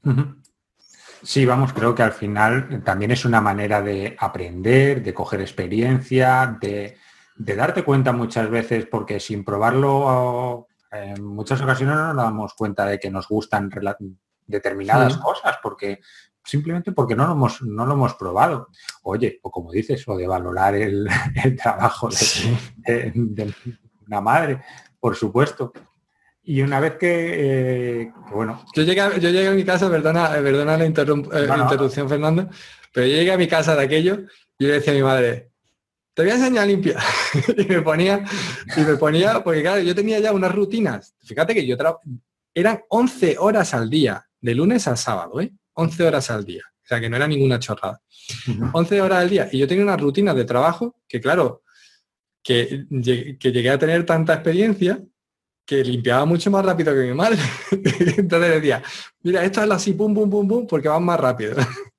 Sí, vamos, creo que al final también es una manera de aprender, de coger experiencia, de, de darte cuenta muchas veces, porque sin probarlo... En muchas ocasiones no nos damos cuenta de que nos gustan determinadas sí. cosas, porque simplemente porque no lo hemos, no lo hemos probado. Oye, o como dices, o de valorar el, el trabajo de, sí. de, de una madre, por supuesto. Y una vez que, eh, que bueno... Yo llegué, a, yo llegué a mi casa, perdona, perdona la interrump, eh, no, no, interrupción, no. Fernando, pero yo llegué a mi casa de aquello y le decía a mi madre, te voy a enseñar a limpiar. y me ponía, y me ponía, porque claro, yo tenía ya unas rutinas. Fíjate que yo tra... eran once horas al día, de lunes a sábado, ¿eh? once horas al día. O sea, que no era ninguna chorrada. Uh-huh. once horas al día. Y yo tenía unas rutinas de trabajo que, claro, que, que llegué a tener tanta experiencia que limpiaba mucho más rápido que mi madre. Entonces decía, mira, esto es así, pum, pum, pum, pum, porque van más rápido.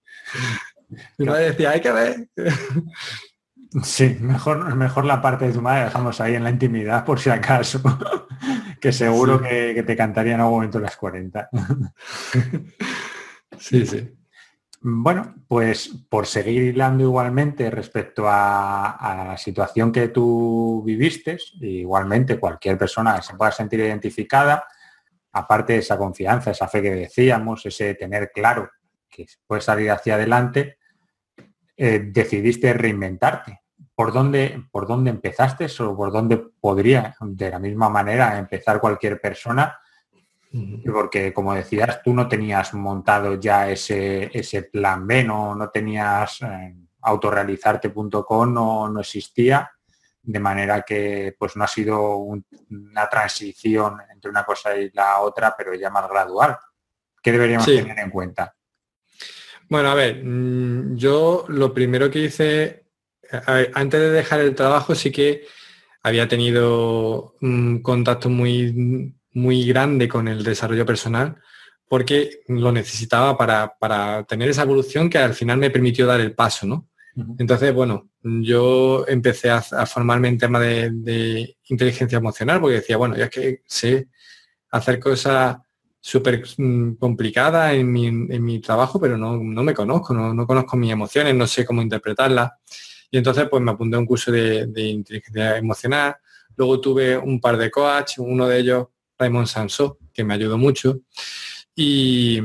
Mi madre decía, hay que ver... Sí, mejor, mejor la parte de tu madre dejamos ahí en la intimidad por si acaso, que seguro sí. que, que te cantaría en algún momento las cuarenta. Sí, sí. Bueno, pues por seguir hilando igualmente respecto a, a la situación que tú viviste, igualmente cualquier persona que se pueda sentir identificada, aparte de esa confianza, esa fe que decíamos, ese tener claro que puedes salir hacia adelante, eh, decidiste reinventarte. ¿Por dónde, por dónde empezaste o por dónde podría de la misma manera empezar cualquier persona? Porque, como decías, tú no tenías montado ya ese, ese plan B, no, no tenías, eh, autorrealizarte punto com no, no existía, de manera que pues no ha sido un, una transición entre una cosa y la otra, pero ya más gradual. ¿Qué deberíamos sí. tener en cuenta? Bueno, a ver, yo lo primero que hice, ver, antes de dejar el trabajo, sí que había tenido un contacto muy, muy grande con el desarrollo personal, porque lo necesitaba para, para tener esa evolución que al final me permitió dar el paso, ¿no? Uh-huh. Entonces, bueno, yo empecé a, a formarme en tema de, de inteligencia emocional, porque decía, bueno, ya es que sé hacer cosas súper complicadas en mi, en mi trabajo, pero no, no me conozco, no, no conozco mis emociones, no sé cómo interpretarlas. Y entonces, pues me apunté a un curso de, de inteligencia emocional. Luego tuve un par de coach, uno de ellos, Raymond Sansó, que me ayudó mucho. Y,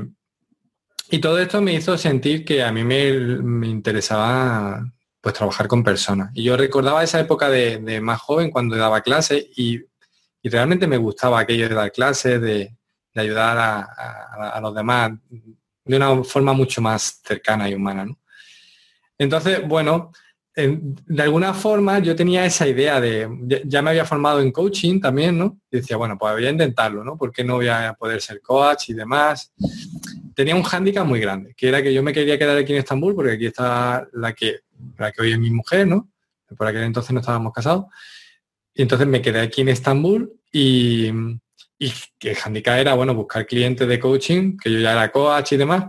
y todo esto me hizo sentir que a mí me, me interesaba pues trabajar con personas. Y yo recordaba esa época de, de más joven cuando daba clases y, y realmente me gustaba aquello de dar clases, de, de ayudar a, a, a los demás de una forma mucho más cercana y humana, ¿no? Entonces, bueno, en, de alguna forma yo tenía esa idea de, ya me había formado en coaching también, ¿no? Y decía, bueno, pues voy a intentarlo, ¿no? ¿Por qué no voy a poder ser coach y demás? Tenía un hándicap muy grande, que era que yo me quería quedar aquí en Estambul, porque aquí está la que, la que hoy es mi mujer, ¿no? Por aquel entonces no estábamos casados. Y entonces me quedé aquí en Estambul y, y el hándicap era, bueno, buscar clientes de coaching, que yo ya era coach y demás,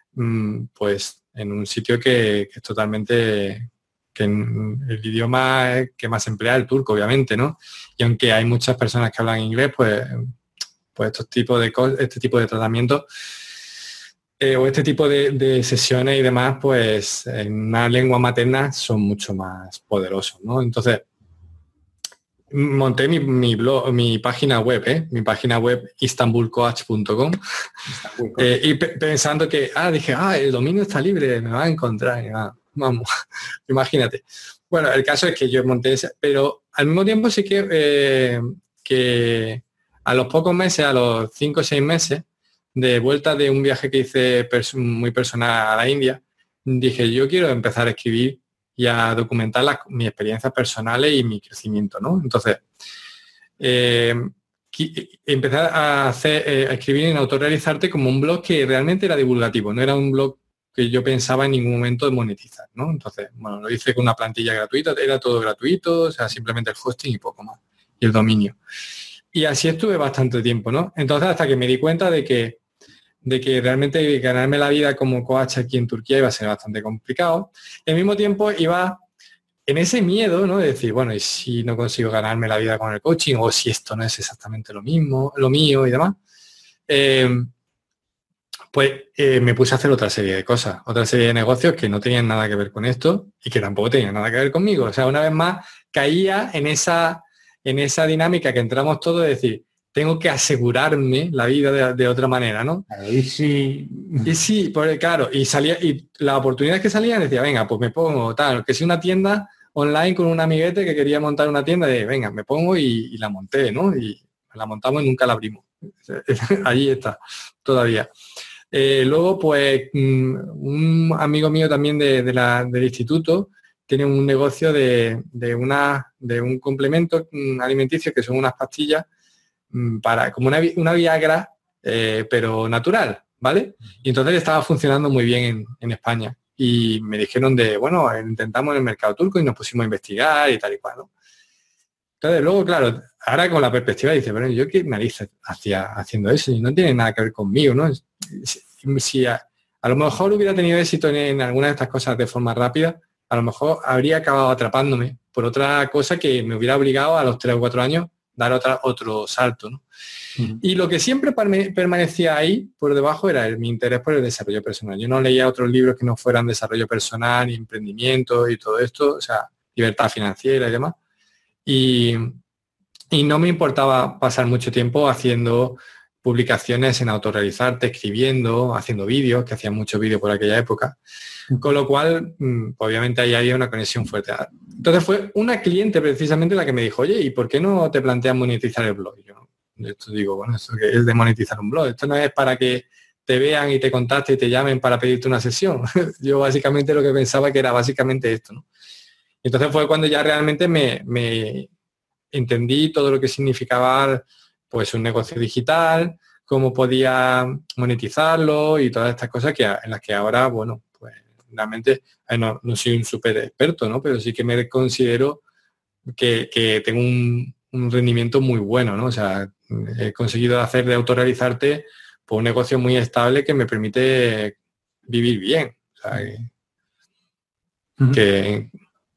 pues en un sitio que, que es totalmente... que el idioma que más emplea el turco, obviamente, ¿no? Y aunque hay muchas personas que hablan inglés, pues, pues estos tipos de este tipo de tratamientos eh, o este tipo de, de sesiones y demás, pues en una lengua materna son mucho más poderosos, ¿no? Entonces, monté mi, mi blog, mi página web, ¿eh? Mi página web istanbul coach punto com eh, y pe pensando que, ah, dije, ah, el dominio está libre, me va a encontrar, y va. Vamos, imagínate. Bueno, el caso es que yo monté ese, pero al mismo tiempo sí que, eh, que a los pocos meses, a los cinco o seis meses, de vuelta de un viaje que hice pers muy personal a la India, dije, yo quiero empezar a escribir y a documentar las, mis experiencias personales y mi crecimiento, ¿no? Entonces, eh, empecé a, hacer, eh, a escribir en Autorrealizarte como un blog que realmente era divulgativo, no era un blog que yo pensaba en ningún momento de monetizar, ¿no? Entonces, bueno, lo hice con una plantilla gratuita, era todo gratuito, o sea, simplemente el hosting y poco más, y el dominio. Y así estuve bastante tiempo, ¿no? Entonces, hasta que me di cuenta de que, de que realmente ganarme la vida como coach aquí en Turquía iba a ser bastante complicado. Al mismo tiempo iba en ese miedo, ¿no? De decir, bueno, ¿y si no consigo ganarme la vida con el coaching? O si esto no es exactamente lo mismo, lo mío y demás. Eh, Pues eh, me puse a hacer otra serie de cosas, otra serie de negocios que no tenían nada que ver con esto y que tampoco tenían nada que ver conmigo. O sea, una vez más caía en esa, en esa dinámica que entramos todos de decir, tengo que asegurarme la vida de, de otra manera, ¿no? Y sí, y sí, pues, claro, y salía, y las oportunidades que salían decía, venga, pues me pongo tal, que si una tienda online con un amiguete que quería montar una tienda, de venga, me pongo y, y la monté, ¿no? Y la montamos y nunca la abrimos. Allí está, todavía. Eh, luego, pues, un amigo mío también de, de la, del instituto tiene un negocio de, de, una, de un complemento alimenticio que son unas pastillas para como una, una Viagra, eh, pero natural, ¿vale? Y entonces estaba funcionando muy bien en, en España. Y me dijeron de, bueno, intentamos en el mercado turco y nos pusimos a investigar y tal y cual, ¿no? Entonces, luego, claro, ahora con la perspectiva dice, bueno, yo qué narices hacía haciendo eso y no tiene nada que ver conmigo, ¿no? Si a, a lo mejor hubiera tenido éxito en, en alguna de estas cosas de forma rápida, a lo mejor habría acabado atrapándome por otra cosa que me hubiera obligado a los tres o cuatro años dar otra, otro salto, ¿no? Uh-huh. Y lo que siempre permanecía ahí por debajo era el, mi interés por el desarrollo personal. Yo no leía otros libros que no fueran desarrollo personal, ni emprendimiento y todo esto, o sea, libertad financiera y demás. Y, y no me importaba pasar mucho tiempo haciendo publicaciones en Autorrealizarte, escribiendo, haciendo vídeos, que hacía muchos vídeos por aquella época, con lo cual, obviamente, ahí había una conexión fuerte. Entonces fue una cliente precisamente la que me dijo, oye, ¿y por qué no te planteas monetizar el blog? Y yo, yo esto digo, bueno, esto que es de monetizar un blog, esto no es para que te vean y te contacten y te llamen para pedirte una sesión. Yo básicamente lo que pensaba que era básicamente esto, ¿no? Entonces fue cuando ya realmente me, me entendí todo lo que significaba pues un negocio digital, cómo podía monetizarlo y todas estas cosas que en las que ahora, bueno, pues realmente eh, no, no soy un súper experto, ¿no? Pero sí que me considero que, que tengo un, un rendimiento muy bueno, ¿no? O sea, he conseguido hacer de autorrealizarte pues, un negocio muy estable que me permite vivir bien. O sea, que, uh-huh. que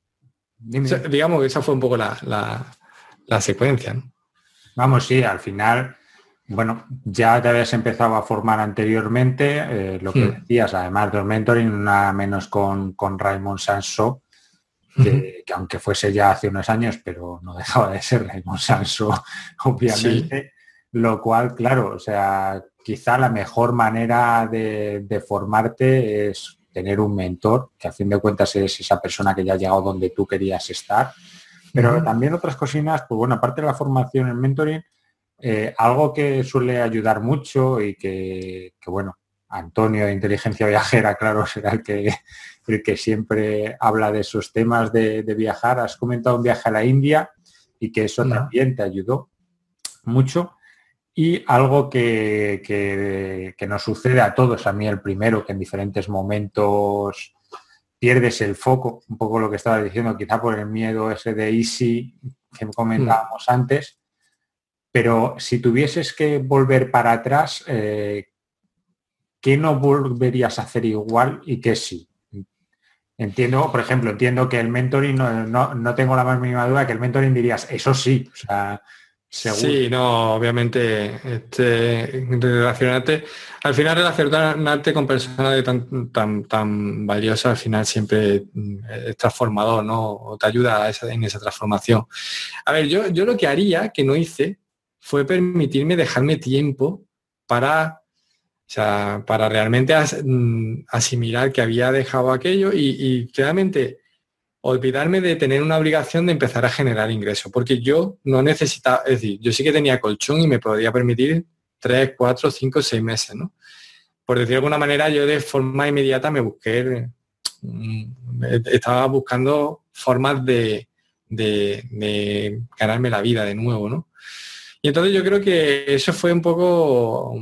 o sea, digamos que esa fue un poco la, la, la secuencia, ¿no? Vamos, sí, al final, bueno, ya te habías empezado a formar anteriormente, eh, lo que hmm. decías, además del mentoring, nada menos con, con Raymond Sansó, que, uh-huh. que aunque fuese ya hace unos años, pero no dejaba de ser Raymond Sansó, obviamente, sí. Lo cual, claro, o sea, quizá la mejor manera de, de formarte es tener un mentor, que a fin de cuentas es esa persona que ya ha llegado donde tú querías estar. Pero uh-huh. también otras cosinas, pues bueno, aparte de la formación en mentoring, eh, algo que suele ayudar mucho y que, que, bueno, Antonio de Inteligencia Viajera, claro, será el que, el que siempre habla de esos temas de, de viajar. Has comentado un viaje a la India y que eso uh-huh. también te ayudó mucho. Y algo que, que, que nos sucede a todos, a mí el primero, que en diferentes momentos pierdes el foco, un poco lo que estaba diciendo, quizá por el miedo ese de easy que comentábamos mm. antes, pero si tuvieses que volver para atrás, eh, ¿qué no volverías a hacer igual y qué sí? Entiendo, por ejemplo, entiendo que el mentoring, no, no, no tengo la más mínima duda, que el mentoring dirías, eso sí, o sea... Seguro. Sí, no, obviamente, este, relacionarte, al final relacionarte con personas de tan, tan, tan valiosas, al final siempre es transformador, ¿no? O te ayuda a esa, en esa transformación. A ver, yo, yo lo que haría, que no hice, fue permitirme dejarme tiempo para, o sea, para realmente as, asimilar que había dejado aquello y, y realmente olvidarme de tener una obligación de empezar a generar ingresos, porque yo no necesitaba, es decir, yo sí que tenía colchón y me podía permitir tres, cuatro, cinco, seis meses, ¿no? Por decir de alguna manera, yo de forma inmediata me busqué, estaba buscando formas de, de, de ganarme la vida de nuevo, ¿no? Y entonces yo creo que eso fue un poco,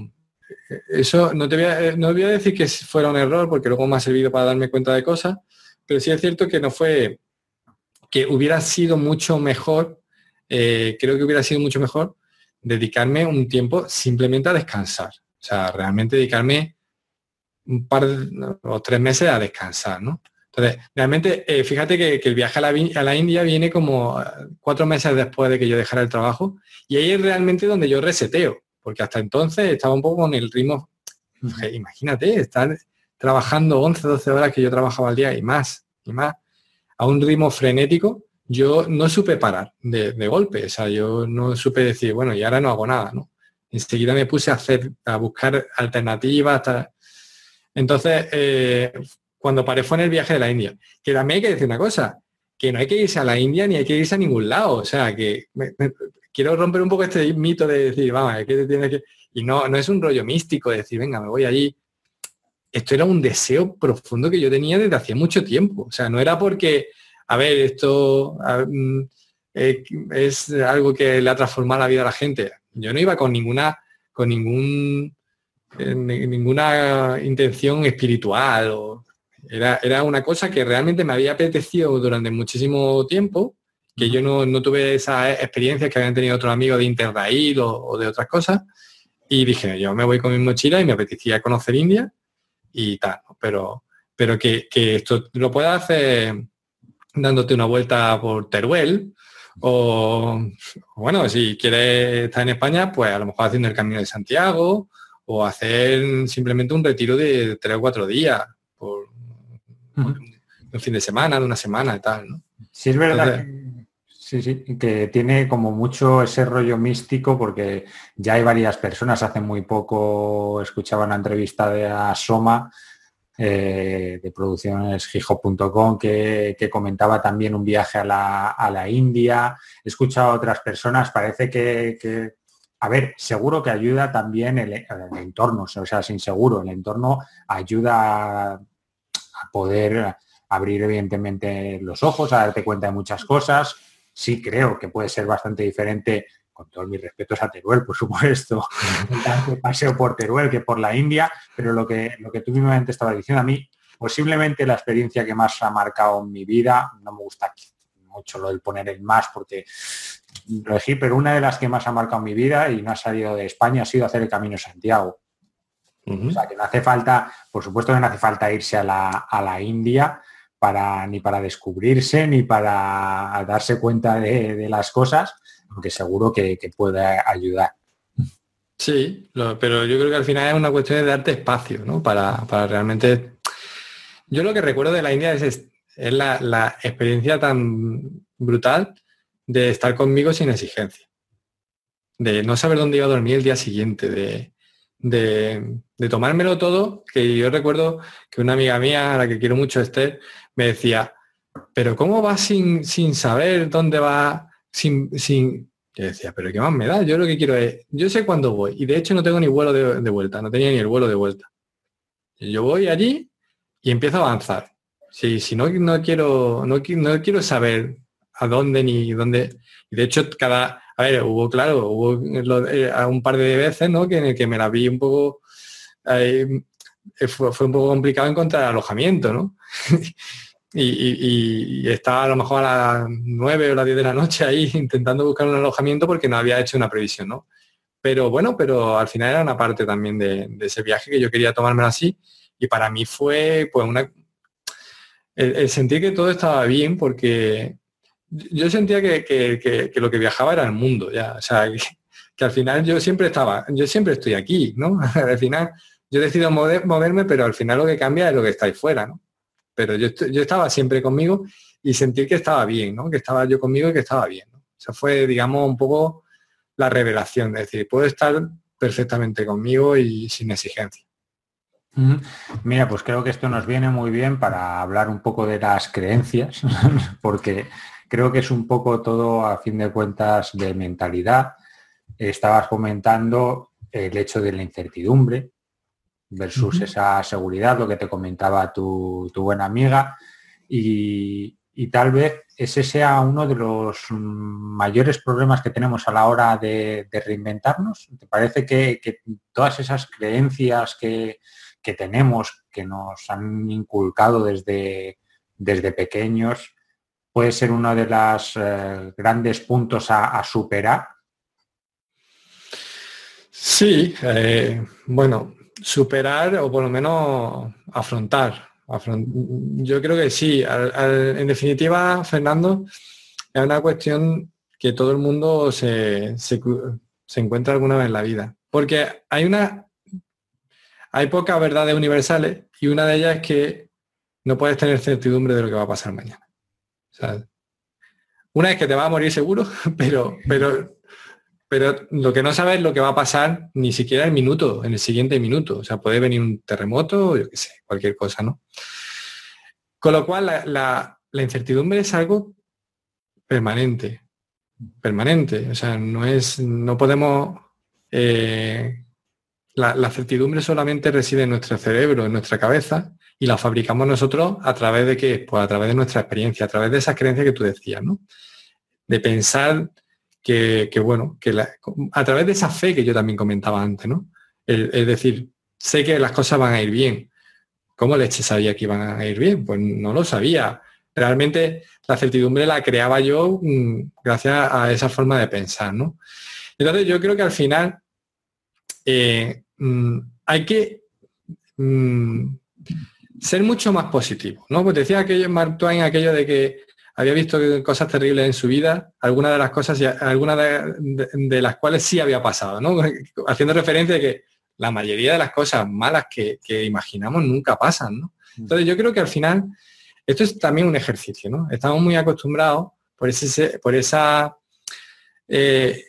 eso no te voy a, no voy a decir que fuera un error, porque luego me ha servido para darme cuenta de cosas, pero sí es cierto que no fue, que hubiera sido mucho mejor, eh, creo que hubiera sido mucho mejor dedicarme un tiempo simplemente a descansar. O sea, realmente dedicarme un par de, o tres meses a descansar, ¿no? Entonces, realmente, eh, fíjate que, que el viaje a la, a la India viene como cuatro meses después de que yo dejara el trabajo y ahí es realmente donde yo reseteo, porque hasta entonces estaba un poco con el ritmo, imagínate, estar trabajando once, doce horas que yo trabajaba al día y más, y más, a un ritmo frenético, yo no supe parar de, de golpe. O sea, yo no supe decir, bueno, y ahora no hago nada, ¿no? Enseguida me puse a hacer, a buscar alternativas. Hasta... Entonces, eh, cuando paré fue en el viaje de la India. Que también hay que decir una cosa, que no hay que irse a la India ni hay que irse a ningún lado. O sea, que me, me, quiero romper un poco este mito de decir, vamos, es que te tienes que... Y no, no es un rollo místico de decir, venga, me voy allí. Esto era un deseo profundo que yo tenía desde hacía mucho tiempo. O sea, no era porque, a ver, esto a, eh, es algo que le ha transformado la vida a la gente. Yo no iba con ninguna, con ningún, eh, ninguna intención espiritual. O, era, era una cosa que realmente me había apetecido durante muchísimo tiempo, que yo no, no tuve esas experiencias que habían tenido otros amigos de Interrail o, o de otras cosas. Y dije, yo me voy con mi mochila y me apetecía conocer India. Y tal, pero, pero que, que esto lo puedas hacer dándote una vuelta por Teruel o, bueno, si quieres estar en España, pues a lo mejor haciendo el Camino de Santiago o hacer simplemente un retiro de tres o cuatro días por, por un, un fin de semana, de una semana y tal, ¿no? Sí, es verdad. Entonces, sí, sí, que tiene como mucho ese rollo místico porque ya hay varias personas, hace muy poco escuchaba una entrevista de a Soma, eh, de producciones gijo punto com, que, que comentaba también un viaje a la, a la India. He escuchado a otras personas, parece que, que a ver, seguro que ayuda también el, el entorno, o sea, sin seguro, el entorno ayuda a poder abrir evidentemente los ojos, a darte cuenta de muchas cosas. Sí creo que puede ser bastante diferente, con todos mis respetos a Teruel, por supuesto, el paseo por Teruel que por la India, pero lo que, lo que tú mismamente estabas diciendo, a mí posiblemente la experiencia que más ha marcado en mi vida, no me gusta mucho lo del poner el más porque lo elegí, pero una de las que más ha marcado mi vida y no ha salido de España ha sido hacer el Camino de Santiago. Uh-huh. O sea, que no hace falta, por supuesto que no hace falta irse a la, a la India para, ni para descubrirse, ni para darse cuenta de, de las cosas, aunque seguro que, que puede ayudar. Sí, lo, pero yo creo que al final es una cuestión de darte espacio, ¿no? Para, para realmente... Yo lo que recuerdo de la India es, es la, la experiencia tan brutal de estar conmigo sin exigencia. De no saber dónde iba a dormir el día siguiente, de... De, de tomármelo todo, que yo recuerdo que una amiga mía, a la que quiero mucho, Esther, me decía, pero ¿cómo vas sin, sin saber dónde va? Sin, sin... Yo decía, pero ¿qué más me da? Yo lo que quiero es, yo sé cuándo voy, y de hecho no tengo ni vuelo de, de vuelta, no tenía ni el vuelo de vuelta. Yo voy allí y empiezo a avanzar. Si, si no, no, quiero, no, no quiero saber a dónde ni dónde... Y de hecho, cada... A ver, hubo, claro, hubo un par de veces, ¿no? Que en el que me la vi un poco... Eh, fue, fue un poco complicado encontrar alojamiento, ¿no? y, y, y estaba a lo mejor a las nueve o las diez de la noche ahí intentando buscar un alojamiento porque no había hecho una previsión, ¿no? Pero bueno, pero al final era una parte también de, de ese viaje que yo quería tomármelo así. Y para mí fue, pues, una... El, el sentir que todo estaba bien porque... Yo sentía que, que, que, que lo que viajaba era el mundo, ya, o sea, que, que al final yo siempre estaba, yo siempre estoy aquí, ¿no? Al final yo decido mover, moverme, pero al final lo que cambia es lo que está ahí fuera, ¿no? Pero yo, yo estaba siempre conmigo y sentir que estaba bien, ¿no? Que estaba yo conmigo y que estaba bien, ¿no? O sea, fue, digamos, un poco la revelación, es decir, puedo estar perfectamente conmigo y sin exigencia. Mira, pues creo que esto nos viene muy bien para hablar un poco de las creencias, porque creo que es un poco todo, a fin de cuentas, de mentalidad. Estabas comentando el hecho de la incertidumbre versus uh-huh. esa seguridad, lo que te comentaba tu, tu buena amiga, y, y tal vez ese sea uno de los mayores problemas que tenemos a la hora de, de reinventarnos. ¿Te parece que, que todas esas creencias que, que tenemos, que nos han inculcado desde, desde pequeños, puede ser uno de los eh, grandes puntos a, a superar? Sí, eh, bueno, superar o por lo menos afrontar. Afront... Yo creo que sí. Al, al, en definitiva, Fernando, es una cuestión que todo el mundo se, se, se encuentra alguna vez en la vida. Porque hay una, hay pocas verdades universales y una de ellas es que no puedes tener certidumbre de lo que va a pasar mañana. O sea, una es que te va a morir seguro, pero, pero, pero lo que no sabes es lo que va a pasar ni siquiera el minuto, en el siguiente minuto. O sea, puede venir un terremoto, yo qué sé, cualquier cosa, ¿no? Con lo cual, la, la, la incertidumbre es algo permanente, permanente. O sea, no es, no podemos... Eh, la, la certidumbre solamente reside en nuestro cerebro, en nuestra cabeza, y la fabricamos nosotros a través de qué? Pues a través de nuestra experiencia, a través de esas creencias que tú decías, ¿no? De pensar que, que bueno, que la, a través de esa fe que yo también comentaba antes, ¿no? Es, es decir, sé que las cosas van a ir bien. ¿Cómo leche sabía que iban a ir bien? Pues no lo sabía. Realmente la certidumbre la creaba yo mmm, gracias a esa forma de pensar, ¿no? Entonces yo creo que al final eh, mmm, hay que mmm, ser mucho más positivo, ¿no? Pues decía aquello, Mark Twain, aquello de que había visto cosas terribles en su vida, algunas de las cosas, algunas de, de, de las cuales sí había pasado, ¿no? Haciendo referencia a que la mayoría de las cosas malas que, que imaginamos nunca pasan, ¿no? Entonces yo creo que al final esto es también un ejercicio, ¿no? Estamos muy acostumbrados por, ese, por esa eh,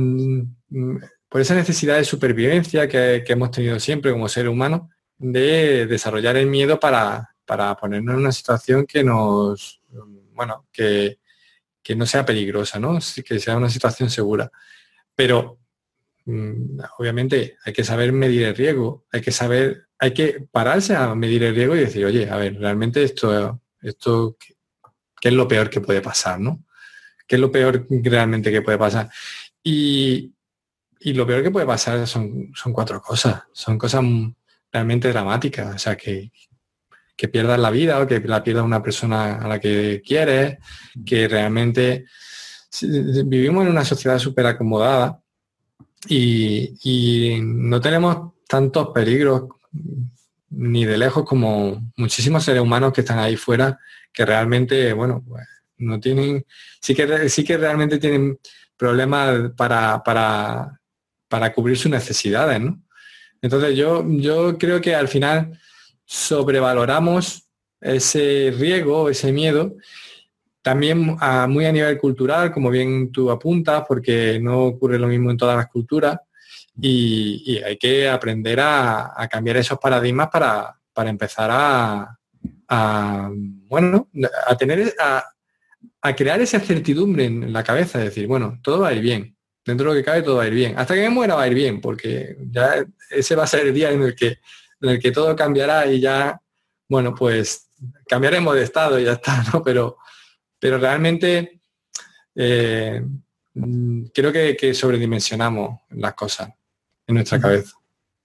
por esa necesidad de supervivencia que, que hemos tenido siempre como seres humanos, de desarrollar el miedo para, para ponernos en una situación que nos, bueno, que, que no sea peligrosa, ¿no? Que sea una situación segura. Pero obviamente hay que saber medir el riesgo, hay que saber, hay que pararse a medir el riesgo y decir, oye, a ver, realmente esto, esto, ¿qué es lo peor que puede pasar, no? ¿Qué es lo peor realmente que puede pasar? Y, y lo peor que puede pasar son, son cuatro cosas, son cosas realmente dramáticas, o sea, que, que pierdas la vida o que la pierda una persona a la que quieres, que realmente vivimos en una sociedad súper acomodada y, y no tenemos tantos peligros ni de lejos como muchísimos seres humanos que están ahí fuera, que realmente, bueno, pues no tienen, sí que, sí que realmente tienen problemas para, para, para cubrir sus necesidades, ¿no? Entonces yo, yo creo que al final sobrevaloramos ese riesgo, ese miedo, también a, muy a nivel cultural, como bien tú apuntas, porque no ocurre lo mismo en todas las culturas y, y hay que aprender a, a cambiar esos paradigmas para, para empezar a, a, bueno, a tener, a, a crear esa certidumbre en la cabeza, de decir, bueno, todo va a ir bien, dentro de lo que cabe todo va a ir bien, hasta que me muera va a ir bien, porque ya ese va a ser el día en el que, en el que todo cambiará y ya, bueno, pues cambiaremos de estado y ya está, ¿no? Pero, pero realmente eh, creo que, que sobredimensionamos las cosas en nuestra cabeza.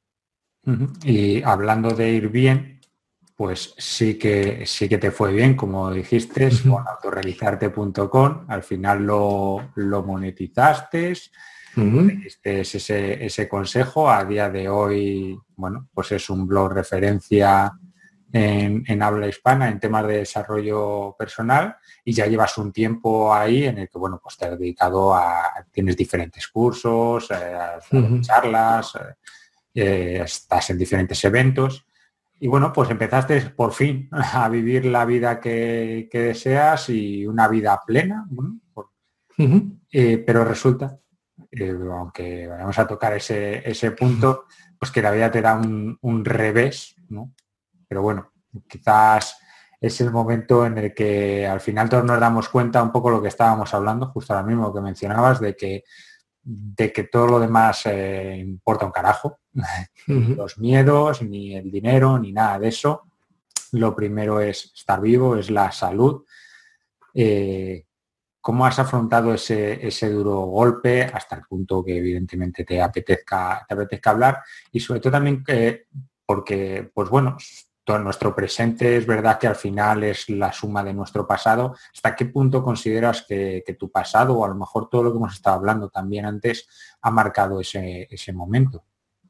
Y hablando de ir bien, pues sí que sí que te fue bien, como dijiste, uh-huh. con autorrealizarte punto com, al final lo, lo monetizaste, uh-huh. diste ese, ese consejo, a día de hoy, bueno, pues es un blog referencia en, en habla hispana en temas de desarrollo personal y ya llevas un tiempo ahí en el que, bueno, pues te has dedicado a, tienes diferentes cursos, eh, uh-huh. charlas, eh, estás en diferentes eventos. Y bueno, pues empezaste por fin a vivir la vida que, que deseas y una vida plena, bueno, por, uh-huh. eh, pero resulta, eh, aunque vayamos a tocar ese, ese punto, pues que la vida te da un, un revés, ¿no? Pero bueno, quizás es el momento en el que al final todos nos damos cuenta un poco lo que estábamos hablando, justo ahora mismo que mencionabas, de que de que todo lo demás eh, importa un carajo. Uh-huh. Los miedos, ni el dinero, ni nada de eso. Lo primero es estar vivo, es la salud. Eh, ¿Cómo has afrontado ese, ese duro golpe hasta el punto que evidentemente te apetezca, te apetezca hablar? Y sobre todo también eh, porque, pues bueno, todo nuestro presente es verdad que al final es la suma de nuestro pasado. ¿Hasta qué punto consideras que, que tu pasado, o a lo mejor todo lo que hemos estado hablando también antes, ha marcado ese, ese momento?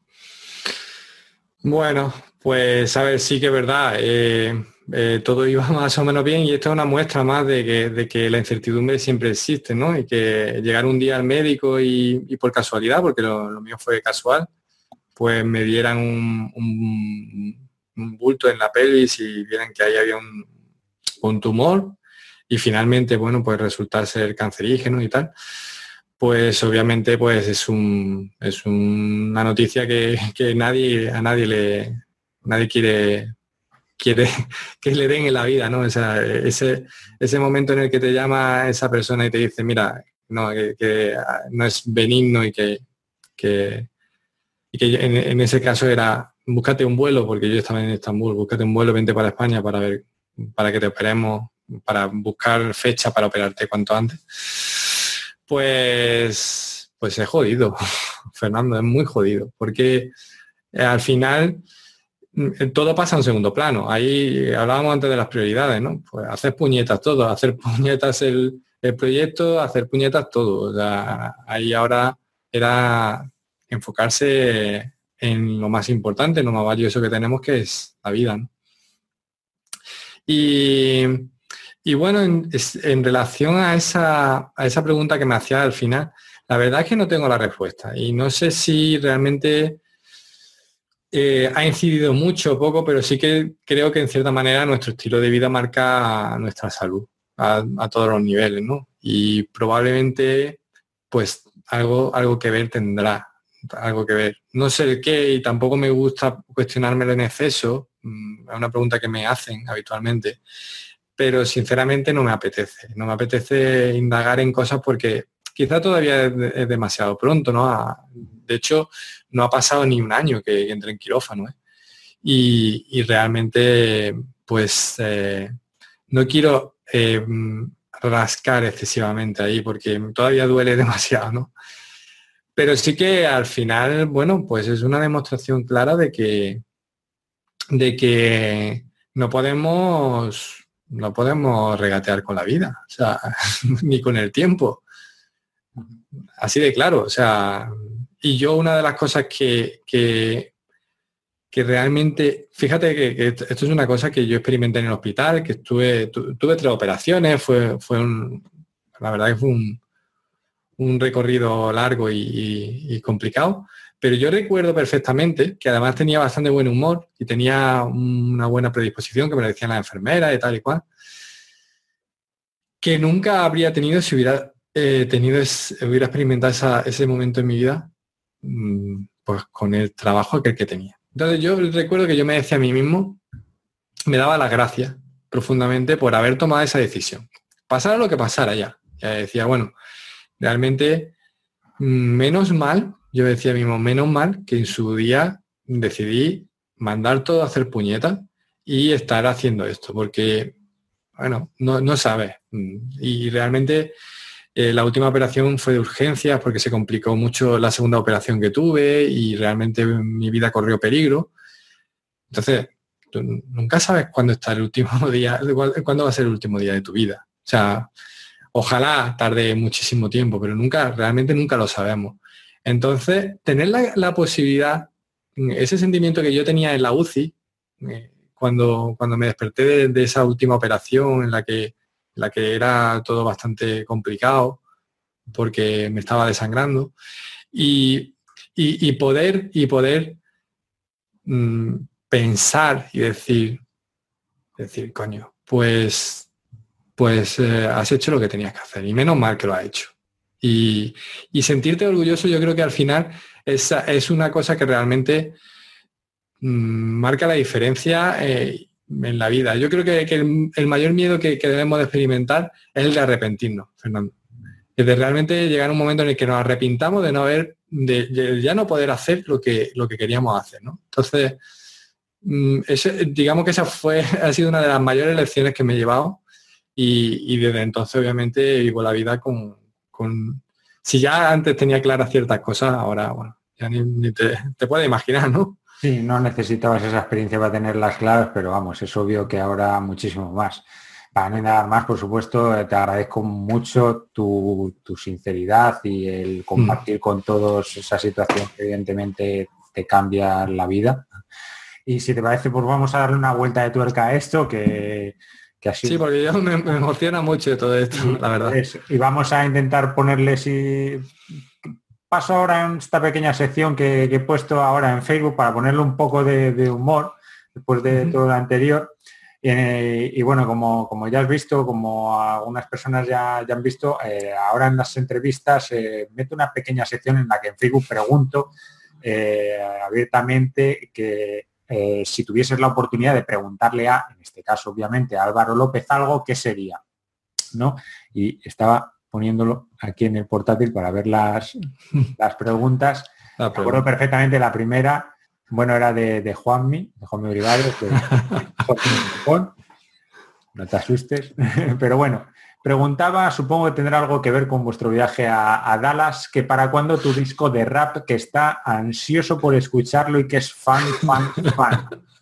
Bueno, pues a ver, sí que es verdad. Eh, eh, todo iba más o menos bien y esto es una muestra más de que, de que la incertidumbre siempre existe, ¿no? Y que llegar un día al médico y, y por casualidad, porque lo, lo mío fue casual, pues me dieran un... un un bulto en la pelvis y vieran que ahí había un, un tumor y finalmente, bueno, pues resultar ser cancerígeno y tal, pues obviamente pues es un es una noticia que, que nadie a nadie le nadie quiere quiere que le den en la vida, ¿no? O sea, ese ese momento en el que te llama esa persona y te dice, mira, no, que, que no es benigno y que, que y que en, en ese caso era búscate un vuelo, porque yo estaba en Estambul, búscate un vuelo, vente para España para ver, para que te operemos, para buscar fecha para operarte cuanto antes. Pues, pues es jodido, Fernando, es muy jodido, porque al final todo pasa en segundo plano. Ahí hablábamos antes de las prioridades, ¿no? Pues hacer puñetas todo, hacer puñetas el, el proyecto, hacer puñetas todo. O sea, ahí ahora era enfocarse en lo más importante, en lo más valioso que tenemos, que es la vida, ¿no? Y, y bueno, en, en relación a esa, a esa pregunta que me hacía al final, la verdad es que no tengo la respuesta y no sé si realmente eh, ha incidido mucho o poco, pero sí que creo que en cierta manera nuestro estilo de vida marca nuestra salud a, a todos los niveles, ¿no? Y probablemente pues algo, algo que ver tendrá. Algo que ver. No sé el qué y tampoco me gusta cuestionármelo en exceso. Es una pregunta que me hacen habitualmente. Pero sinceramente no me apetece. No me apetece indagar en cosas porque quizá todavía es, de, es demasiado pronto, ¿no? A, de hecho, no ha pasado ni un año que, que entré en quirófano, ¿eh? Y, y realmente, pues, eh, no quiero eh, rascar excesivamente ahí porque todavía duele demasiado, ¿no? Pero sí que al final, bueno, pues es una demostración clara de que, de que no podemos, no podemos regatear con la vida, o sea, ni con el tiempo. Así de claro, o sea, y yo una de las cosas que, que, que realmente, fíjate que, que esto es una cosa que yo experimenté en el hospital, que estuve, tu, tuve tres operaciones, fue, fue un, la verdad que fue un, un recorrido largo y, y, y complicado, pero yo recuerdo perfectamente que además tenía bastante buen humor y tenía una buena predisposición que me lo decían las enfermeras y tal y cual, que nunca habría tenido si hubiera eh, tenido es, hubiera experimentado esa, ese momento en mi vida mmm, pues con el trabajo aquel que tenía. Entonces yo recuerdo que yo me decía a mí mismo, me daba las gracias profundamente por haber tomado esa decisión. Pasara lo que pasara ya. Ya decía, bueno, realmente menos mal, yo decía mismo, menos mal que en su día decidí mandar todo a hacer puñetas y estar haciendo esto, porque, bueno, no, no sabes. Y realmente eh, la última operación fue de urgencias porque se complicó mucho la segunda operación que tuve y realmente mi vida corrió peligro. Entonces, tú nunca sabes cuándo está el último día, cuándo va a ser el último día de tu vida. O sea, ojalá tarde muchísimo tiempo, pero nunca, realmente nunca lo sabemos. Entonces, tener la, la posibilidad, ese sentimiento que yo tenía en la U C I, eh, cuando, cuando me desperté de, de esa última operación en la que, en la que era todo bastante complicado, porque me estaba desangrando, y, y, y poder, y poder mmm, pensar y decir, decir, coño, pues... pues eh, has hecho lo que tenías que hacer y menos mal que lo has hecho. Y, y sentirte orgulloso yo creo que al final es, es una cosa que realmente mmm, marca la diferencia eh, en la vida. Yo creo que, que el, el mayor miedo que, que debemos de experimentar es el de arrepentirnos, Fernando. Es de realmente llegar a un momento en el que nos arrepintamos de no haber, de, de ya no poder hacer lo que, lo que queríamos hacer, ¿no? Entonces, mmm, ese, digamos que esa fue, ha sido una de las mayores lecciones que me he llevado. Y, y desde entonces, obviamente, vivo la vida con, con... Si ya antes tenía claras ciertas cosas, ahora, bueno, ya ni, ni te, te puedes imaginar, ¿no? Sí, no necesitabas esa experiencia para tenerlas claras, pero vamos, es obvio que ahora muchísimo más. Para no nada más, por supuesto, te agradezco mucho tu, tu sinceridad y el compartir mm. con todos esa situación que evidentemente te cambia la vida. Y si te parece, pues vamos a darle una vuelta de tuerca a esto, que... Que así... Sí, porque yo me, me emociona mucho todo esto, y, la verdad. Es, y vamos a intentar ponerle si paso ahora en esta pequeña sección que, que he puesto ahora en Facebook para ponerle un poco de, de humor después de uh-huh. todo lo anterior. Y, y bueno, como, como ya has visto, como algunas personas ya, ya han visto, eh, ahora en las entrevistas eh, meto una pequeña sección en la que en Facebook pregunto eh, abiertamente que Eh, si tuvieses la oportunidad de preguntarle a, en este caso obviamente a Álvaro López algo, ¿qué sería? ¿No? Y estaba poniéndolo aquí en el portátil para ver las, las preguntas. Me acuerdo perfectamente la primera, bueno, era de, de Juanmi, de Juanmi Olivares, de, de, no te asustes, pero bueno, preguntaba, supongo que tendrá algo que ver con vuestro viaje a, a Dallas, que para cuándo tu disco de rap, que está ansioso por escucharlo y que es fan, fan, fan.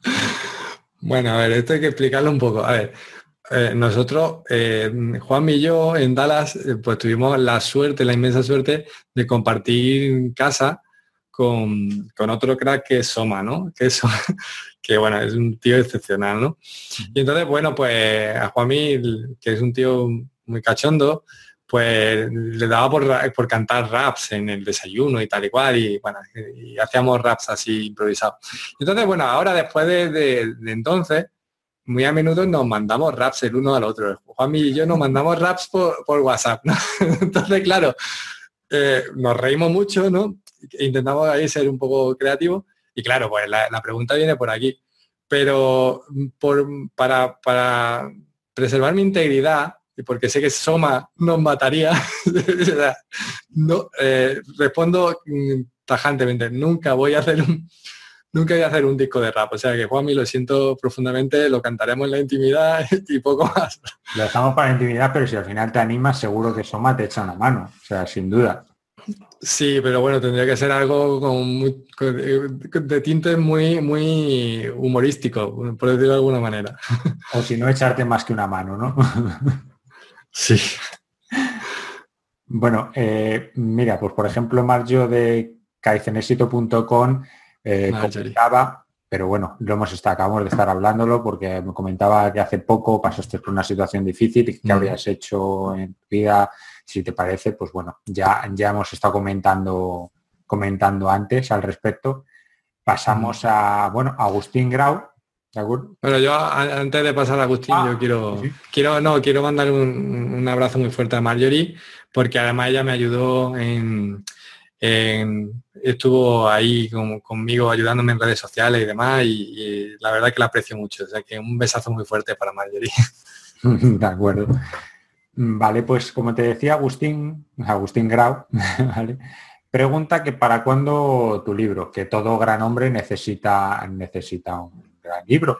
Bueno, a ver, esto hay que explicarlo un poco. A ver, eh, nosotros, eh, Juan y yo en Dallas, eh, pues tuvimos la suerte, la inmensa suerte de compartir casa con, con otro crack que es Soma, ¿no? Que, es, que bueno, es un tío excepcional, ¿no? Y entonces, bueno, pues a Juanmi, que es un tío muy cachondo, pues le daba por, por cantar raps en el desayuno y tal y cual, y bueno, y hacíamos raps así improvisados. Entonces, bueno, ahora después de, de, de entonces, muy a menudo nos mandamos raps el uno al otro. Juanmi y yo nos mandamos raps por, por WhatsApp, ¿no? Entonces, claro, eh, nos reímos mucho, ¿no? Intentamos ahí ser un poco creativos y claro, pues la, la pregunta viene por aquí. Pero por, para, para preservar mi integridad, y porque sé que Soma nos mataría, no, eh, respondo tajantemente, nunca voy a hacer un nunca voy a hacer un disco de rap. O sea que, Juanmi, lo siento profundamente, lo cantaremos en la intimidad y poco más. Lo dejamos para la intimidad, pero si al final te animas, seguro que Soma te echa una mano, o sea, sin duda. Sí, pero bueno, tendría que ser algo con muy, con, de tintes muy, muy humorístico, por decirlo de alguna manera. O si no, echarte más que una mano, ¿no? Sí. Bueno, eh, mira, pues por ejemplo, Marjo de kaizenexito punto com eh, comentaba, pero bueno, lo hemos estado, acabamos de estar hablándolo porque me comentaba que hace poco pasaste por una situación difícil y que mm. habrías hecho en tu vida. Si te parece, pues bueno, ya, ya hemos estado comentando, comentando antes al respecto. Pasamos mm. a, bueno, Agustín Grau. ¿De acuerdo? Bueno, yo antes de pasar a Agustín, ah, yo quiero, ¿sí? quiero, no, quiero mandar un, un abrazo muy fuerte a Marjorie, porque además ella me ayudó en, en estuvo ahí con, conmigo ayudándome en redes sociales y demás, y, y la verdad que la aprecio mucho. O sea que un besazo muy fuerte para Marjorie. De acuerdo. Vale, pues como te decía, Agustín, Agustín Grau, ¿vale? Pregunta que para cuándo tu libro, que todo gran hombre necesita, necesita un gran libro.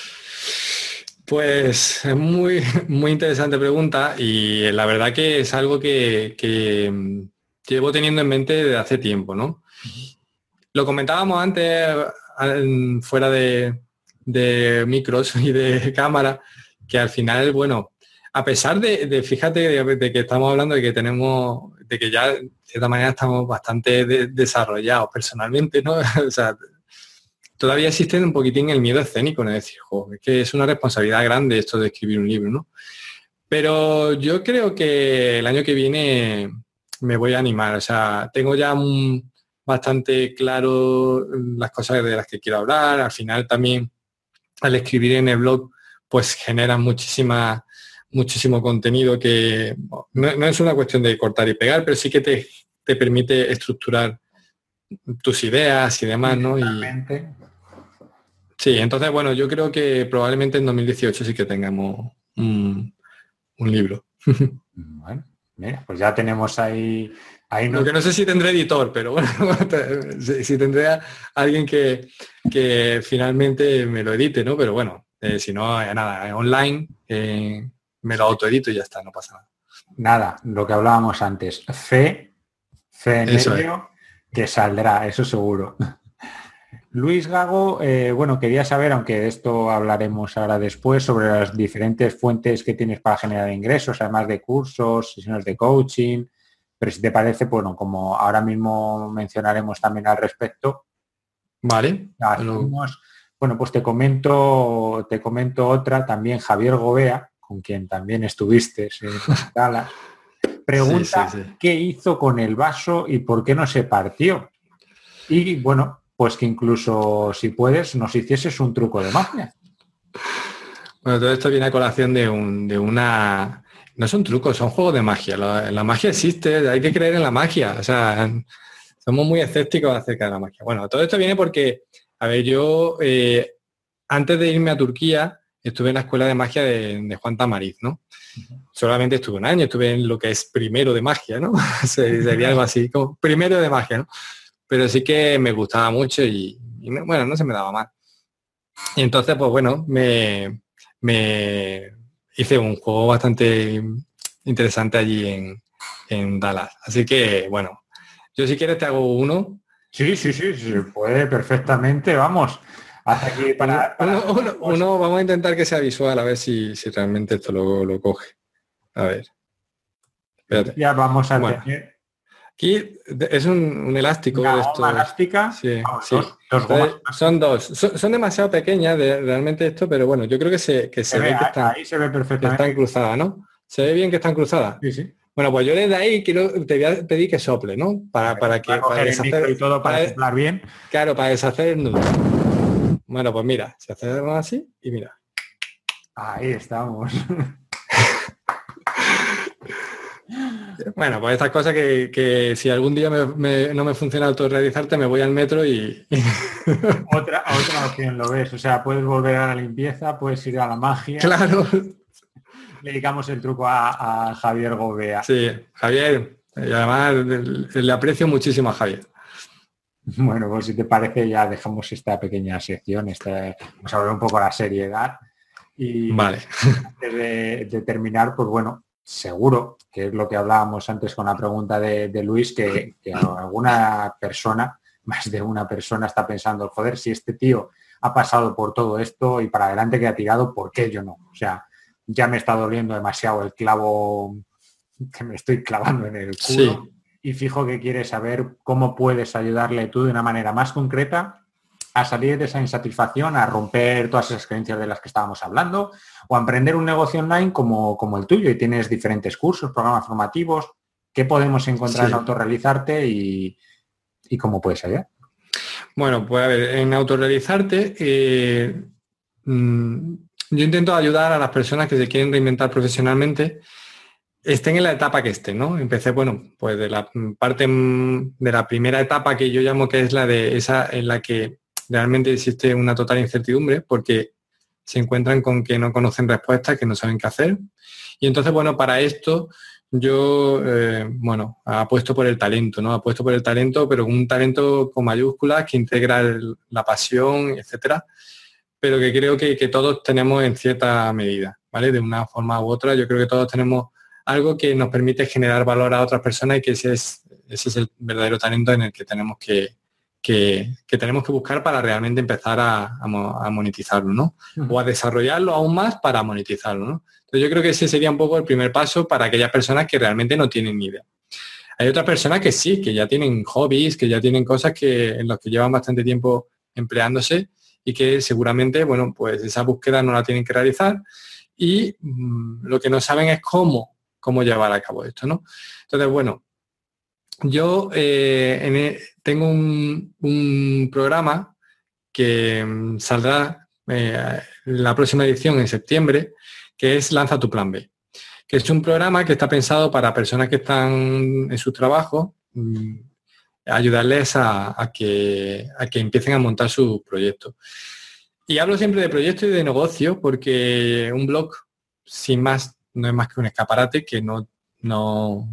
Pues es muy, muy interesante pregunta y la verdad que es algo que, que llevo teniendo en mente desde hace tiempo, ¿no? Lo comentábamos antes fuera de, de micros y de cámara, que al final, bueno, a pesar de, de fíjate, de, de que estamos hablando de que tenemos, de que ya de cierta manera estamos bastante de, desarrollados personalmente, ¿no? O sea, todavía existe un poquitín el miedo escénico, ¿no? Es decir, jo, es que es una responsabilidad grande esto de escribir un libro, ¿no? Pero yo creo que el año que viene me voy a animar, o sea, tengo ya un, bastante claro las cosas de las que quiero hablar. Al final también al escribir en el blog pues generan muchísima muchísimo contenido que no, no es una cuestión de cortar y pegar, pero sí que te, te permite estructurar tus ideas y demás, ¿no? Y, sí, entonces, bueno, yo creo que probablemente en dos mil dieciocho sí que tengamos un, un libro. Bueno, mira, pues ya tenemos ahí... ahí no... Lo que no sé si tendré editor, pero bueno, si, si tendré a alguien que, que finalmente me lo edite, ¿no? Pero bueno, eh, si no, eh, nada, eh, online... Eh, me lo autoedito y ya está, no pasa nada. Nada, lo que hablábamos antes, fe, fe en eso ello, es. Que saldrá, eso seguro. Luis Gago, eh, bueno, quería saber, aunque de esto hablaremos ahora después, sobre las diferentes fuentes que tienes para generar ingresos, además de cursos, sesiones de coaching, pero si te parece, bueno, como ahora mismo mencionaremos también al respecto. Vale. Hacemos, bueno, pues te comento, te comento otra, también Javier Gobea, con quien también estuviste en Dallas, pregunta sí, sí, sí. ¿Qué hizo con el vaso y por qué no se partió? Y bueno, pues que incluso si puedes nos hicieses un truco de magia. Bueno, todo esto viene a colación de, un, de una... No son trucos, son juegos de magia. La, la magia existe, hay que creer en la magia. O sea, somos muy escépticos acerca de la magia. Bueno, todo esto viene porque, a ver, yo eh, antes de irme a Turquía, estuve en la escuela de magia de, de Juan Tamariz, ¿no? Uh-huh. Solamente estuve un año, estuve en lo que es primero de magia, ¿no? Sería algo así, como primero de magia, ¿no? Pero sí que me gustaba mucho y, y me, bueno, no se me daba mal. Y entonces, pues bueno, me, me hice un juego bastante interesante allí en, en Dallas. Así que, bueno, yo si quieres te hago uno. Sí, sí, sí, se puede perfectamente, vamos. Hasta aquí para, para uno, uno, uno, vamos a intentar que sea visual, a ver si, si realmente esto lo, lo coge. A ver. Espérate. Ya vamos a bueno, tener... Aquí es un, un elástico. Una de estos. goma elástica. Sí, vamos, sí. Dos, dos gomas. Son dos. Son, son demasiado pequeñas de, realmente esto, pero bueno, yo creo que se, que se, se ve, ve que están, ahí se ve perfectamente. Que están cruzadas, ¿no? Se ve bien que están cruzadas. Sí, sí. Bueno, pues yo desde ahí quiero, te voy a pedir que sople, ¿no? Para, para que para, para deshacer y todo para, para soplar bien. Claro, para deshacer el nudo. Bueno, pues mira, se hace así y mira. Ahí estamos. Bueno, pues estas cosas que, que si algún día me, me, no me funciona autorrealizarte, me voy al metro y... otra, otra opción, lo ves. O sea, puedes volver a la limpieza, puedes ir a la magia. Claro. le dedicamos el truco a, a Javier Gobea. Sí, Javier, y además le, le aprecio muchísimo a Javier. Bueno, pues si te parece ya dejamos esta pequeña sección, este, vamos a hablar un poco de la seriedad. Y vale. Antes de, de terminar, pues bueno, seguro que es lo que hablábamos antes con la pregunta de, de Luis, que, que alguna persona, más de una persona está pensando, joder, si este tío ha pasado por todo esto y para adelante que ha tirado, ¿por qué yo no? O sea, ya me está doliendo demasiado el clavo que me estoy clavando en el culo. Sí. Y fijo que quieres saber cómo puedes ayudarle tú de una manera más concreta a salir de esa insatisfacción, a romper todas esas creencias de las que estábamos hablando, o a emprender un negocio online como, como el tuyo, y tienes diferentes cursos, programas formativos. ¿Qué podemos encontrar sí. en Autorrealizarte y, y cómo puedes ayudar? Bueno, pues a ver, en Autorrealizarte eh, mmm, yo intento ayudar a las personas que se quieren reinventar profesionalmente, estén en la etapa que estén, ¿no? Empecé, bueno, pues de la parte de la primera etapa que yo llamo que es la de esa en la que realmente existe una total incertidumbre porque se encuentran con que no conocen respuestas, que no saben qué hacer. Y entonces, bueno, para esto yo, eh, bueno, apuesto por el talento, ¿no? Apuesto por el talento, pero un talento con mayúsculas que integra el, la pasión, etcétera, pero que creo que, que todos tenemos en cierta medida, ¿vale? De una forma u otra, yo creo que todos tenemos algo que nos permite generar valor a otras personas y que ese es, ese es el verdadero talento en el que tenemos que, que, que tenemos que buscar para realmente empezar a, a, a monetizarlo, ¿no? Uh-huh. O a desarrollarlo aún más para monetizarlo, ¿no? Entonces yo creo que ese sería un poco el primer paso para aquellas personas que realmente no tienen ni idea. Hay otras personas que sí, que ya tienen hobbies, que ya tienen cosas que, en las que llevan bastante tiempo empleándose y que seguramente, bueno, pues esa búsqueda no la tienen que realizar y mmm, lo que no saben es cómo cómo llevar a cabo esto, ¿no? Entonces, bueno, yo eh, en el, tengo un, un programa que um, saldrá eh, la próxima edición en septiembre, que es Lanza tu Plan B, que es un programa que está pensado para personas que están en su trabajo, um, ayudarles a, a, que, a que empiecen a montar sus proyectos. Y hablo siempre de proyectos y de negocio porque un blog, sin más, no es más que un escaparate que no, no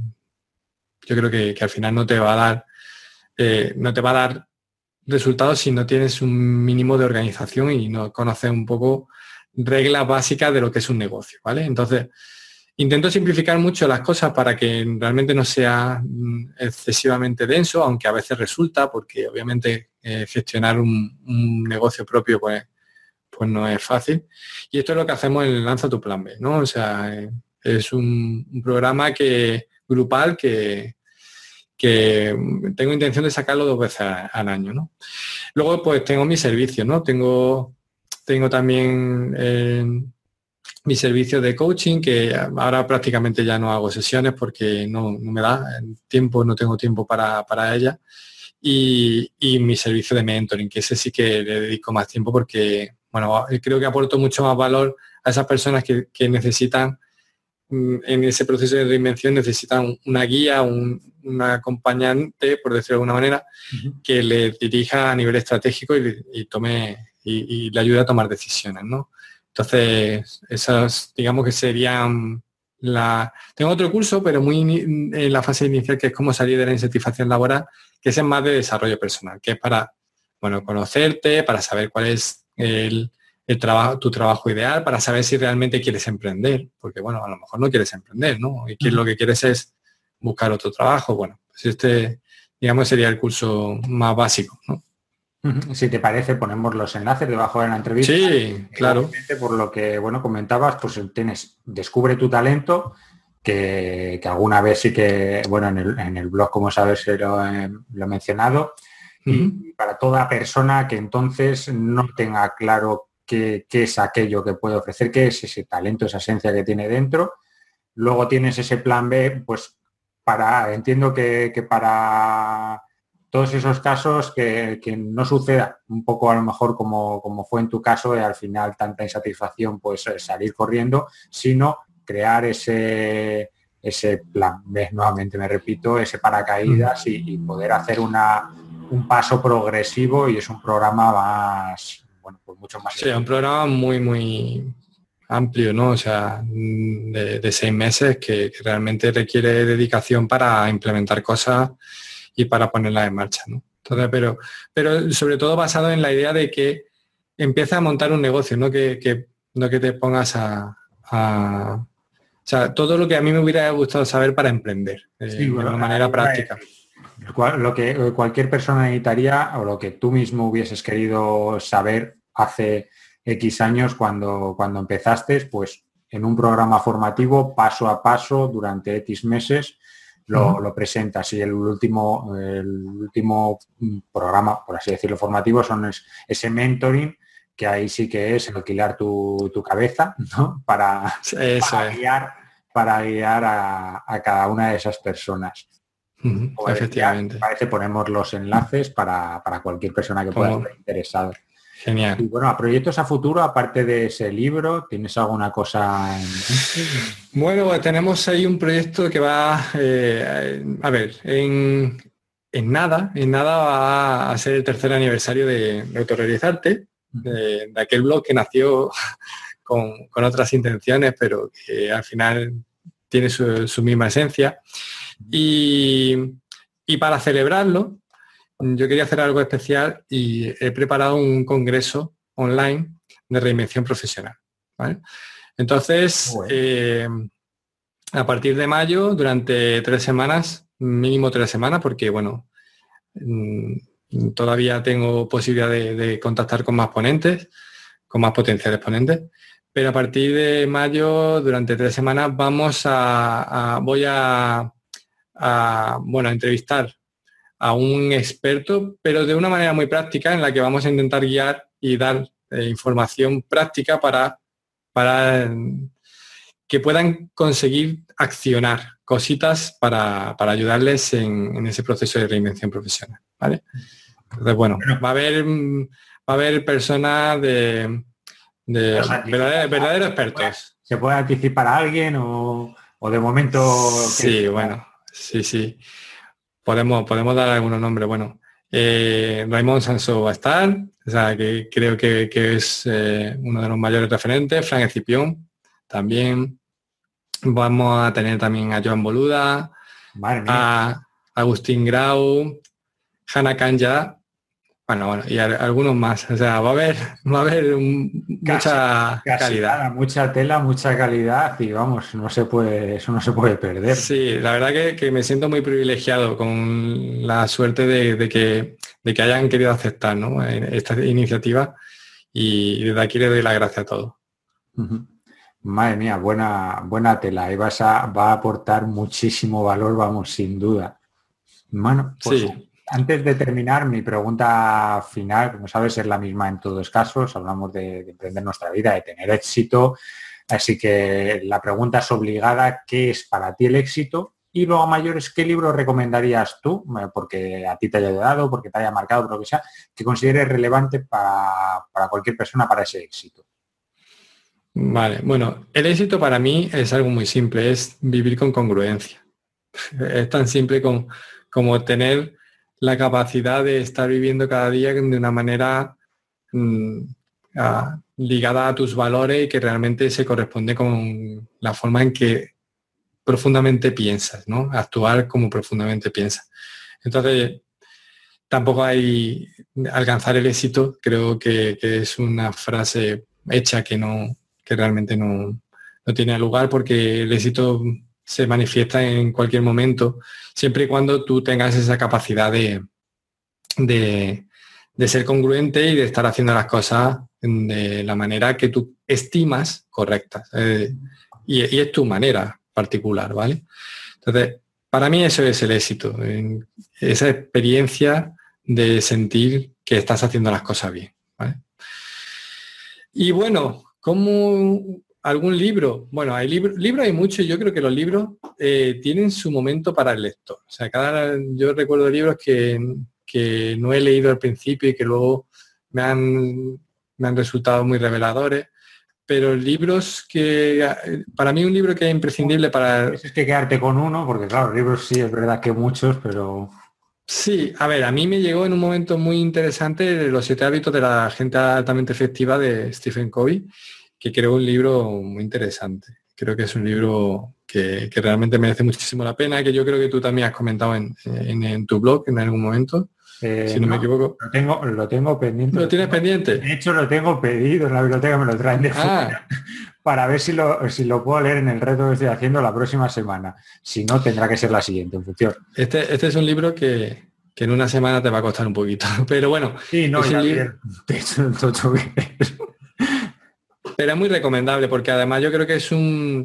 yo creo que, que al final no te va a dar eh, no te va a dar resultados si no tienes un mínimo de organización y no conoces un poco reglas básicas de lo que es un negocio, ¿vale? Entonces, intento simplificar mucho las cosas para que realmente no sea excesivamente denso, aunque a veces resulta, porque obviamente eh, gestionar un, un negocio propio, pues pues no es fácil. Y esto es lo que hacemos en Lanza tu Plan B, ¿no? O sea, eh, es un, un programa que grupal que, que tengo intención de sacarlo dos veces a, al año, ¿no? Luego, pues tengo mis servicios, ¿no? Tengo, tengo también eh, mi servicio de coaching, que ahora prácticamente ya no hago sesiones porque no, no me da tiempo, no tengo tiempo para, para ella. Y, y mi servicio de mentoring, que ese sí que le dedico más tiempo porque, bueno, creo que aporto mucho más valor a esas personas que, que necesitan, en ese proceso de reinvención, necesitan una guía, un, un acompañante, por decirlo de alguna manera, uh-huh. que le dirija a nivel estratégico y, y tome y, y le ayude a tomar decisiones, ¿no? Entonces, esas, digamos que serían la... Tengo otro curso, pero muy in, en la fase inicial, que es cómo salir de la insatisfacción laboral, que es más de desarrollo personal, que es para, bueno, conocerte, para saber cuál es el, el trabajo, tu trabajo ideal, para saber si realmente quieres emprender, porque bueno, a lo mejor no quieres emprender, ¿no? Y que uh-huh. lo que quieres es buscar otro trabajo. Bueno, pues este, digamos, sería el curso más básico, ¿no? Si te parece, ponemos los enlaces debajo de la entrevista. Sí, claro. Por lo que, bueno, comentabas, pues tienes Descubre tu talento, que, que alguna vez sí que, bueno, en el, en el blog, como sabes, lo, eh, lo he mencionado. Uh-huh. Y para toda persona que entonces no tenga claro qué, qué es aquello que puede ofrecer, qué es ese talento, esa esencia que tiene dentro. Luego tienes ese plan B, pues para, entiendo que, que para todos esos casos que, que no suceda un poco a lo mejor como, como fue en tu caso, y al final tanta insatisfacción, pues salir corriendo, sino crear ese, ese plan B, nuevamente me repito, ese paracaídas y, y poder hacer una, un paso progresivo, y es un programa más, bueno, pues mucho más... Sí, un programa muy, muy... amplio, ¿no? O sea, de, de seis meses que, que realmente requiere dedicación para implementar cosas y para ponerlas en marcha, ¿no? Entonces, pero, pero sobre todo basado en la idea de que empieza a montar un negocio, no que, que, no que te pongas a, a... O sea, todo lo que a mí me hubiera gustado saber para emprender, eh, sí, bueno, de una manera práctica. Lo que cualquier persona necesitaría o lo que tú mismo hubieses querido saber hace X años cuando, cuando empezaste, pues en un programa formativo, paso a paso, durante X meses, lo, uh-huh. lo presentas. Y el último, el último programa, por así decirlo, formativo, son es, ese mentoring, que ahí sí que es alquilar tu, tu cabeza, ¿no? Para, para guiar, para guiar a, a cada una de esas personas. Uh-huh. Como efectivamente. Decía, parece ponemos los enlaces para, para cualquier persona que pueda estar interesada. Genial. Y bueno, a proyectos a futuro, aparte de ese libro, ¿tienes alguna cosa en... Bueno, pues tenemos ahí un proyecto que va, eh, a ver, en, en nada, en nada va a ser el tercer aniversario de, de Autorrealizarte, de, de aquel blog que nació con, con otras intenciones, pero que al final tiene su, su misma esencia. Y, y para celebrarlo, yo quería hacer algo especial y he preparado un congreso online de reinvención profesional, ¿vale? Entonces, bueno. eh, a partir de mayo, durante tres semanas, mínimo tres semanas, porque bueno, todavía tengo posibilidad de, de contactar con más ponentes, con más potenciales ponentes, pero a partir de mayo, durante tres semanas, vamos a, a voy a, a bueno, a entrevistar a un experto, pero de una manera muy práctica, en la que vamos a intentar guiar y dar eh, información práctica para, para que puedan conseguir accionar cositas para, para ayudarles en, en ese proceso de reinvención profesional, ¿vale? Entonces, bueno, va a haber, va a haber personas de, de verdaderos, verdaderos expertos. ¿Se puede anticipar a alguien o, o de momento...? Sí, bueno, sí, sí. Podemos, podemos dar algunos nombres. Bueno, eh, Raymond Sansó va a estar, o sea, que creo que, que es eh, uno de los mayores referentes. Frank Escipión también. Vamos a tener también a Joan Boluda, a Agustín Grau, Hanna Kanja, bueno, bueno, y a, algunos más. O sea, va a haber, va a haber un, casi, mucha casi calidad. Nada, mucha tela, mucha calidad y vamos, no se puede, eso no se puede perder. Sí, la verdad que, que me siento muy privilegiado con la suerte de, de, que, de que hayan querido aceptar, ¿no?, esta iniciativa, y desde aquí le doy las gracias a todos. Uh-huh. Madre mía, buena, buena tela. Y vas a, va a aportar muchísimo valor, vamos, sin duda. Bueno, pues sí. Antes de terminar, mi pregunta final, como sabes, es la misma en todos los casos. Hablamos de, de emprender nuestra vida, de tener éxito. Así que la pregunta es obligada: ¿qué es para ti el éxito? Y luego, a mayores, ¿qué libro recomendarías tú? Porque a ti te haya ayudado, porque te haya marcado, por lo que sea, que consideres relevante para, para cualquier persona para ese éxito. Vale, bueno, el éxito para mí es algo muy simple, es vivir con congruencia. Es tan simple como, como tener la capacidad de estar viviendo cada día de una manera mmm, a, ligada a tus valores y que realmente se corresponde con la forma en que profundamente piensas, ¿no? Actuar como profundamente piensas. Entonces, tampoco hay alcanzar el éxito, creo que, que es una frase hecha que no, que realmente no, no tiene lugar, porque el éxito se manifiesta en cualquier momento, siempre y cuando tú tengas esa capacidad de, de, de ser congruente y de estar haciendo las cosas de la manera que tú estimas correctas. Eh, y, y es tu manera particular, ¿vale? Entonces, para mí eso es el éxito, esa experiencia de sentir que estás haciendo las cosas bien, ¿vale? Y bueno, ¿cómo algún libro? Bueno, hay libros, libros hay muchos. Yo creo que los libros eh, tienen su momento para el lector. O sea, cada, yo recuerdo libros que, que no he leído al principio y que luego me han, me han resultado muy reveladores. Pero libros que, para mí un libro que es imprescindible para... Es que quedarte con uno, porque claro, libros sí es verdad que muchos, pero... Sí, a ver, a mí me llegó en un momento muy interesante Los siete hábitos de la gente altamente efectiva de Stephen Covey. que creo un libro muy interesante. Creo que es un libro que, que realmente merece muchísimo la pena, que yo creo que tú también has comentado en, en, en tu blog en algún momento, eh, si no, no me equivoco. Lo tengo, lo tengo pendiente. ¿Lo tienes pendiente? De hecho, lo tengo pedido en la biblioteca, me lo traen de ah. fuera, para ver si lo, si lo puedo leer en el reto que estoy haciendo la próxima semana. Si no, tendrá que ser la siguiente, en función. Este, este es un libro que, que en una semana te va a costar un poquito, pero bueno. Sí, no, es ya un libro... Pero es muy recomendable porque además yo creo que es un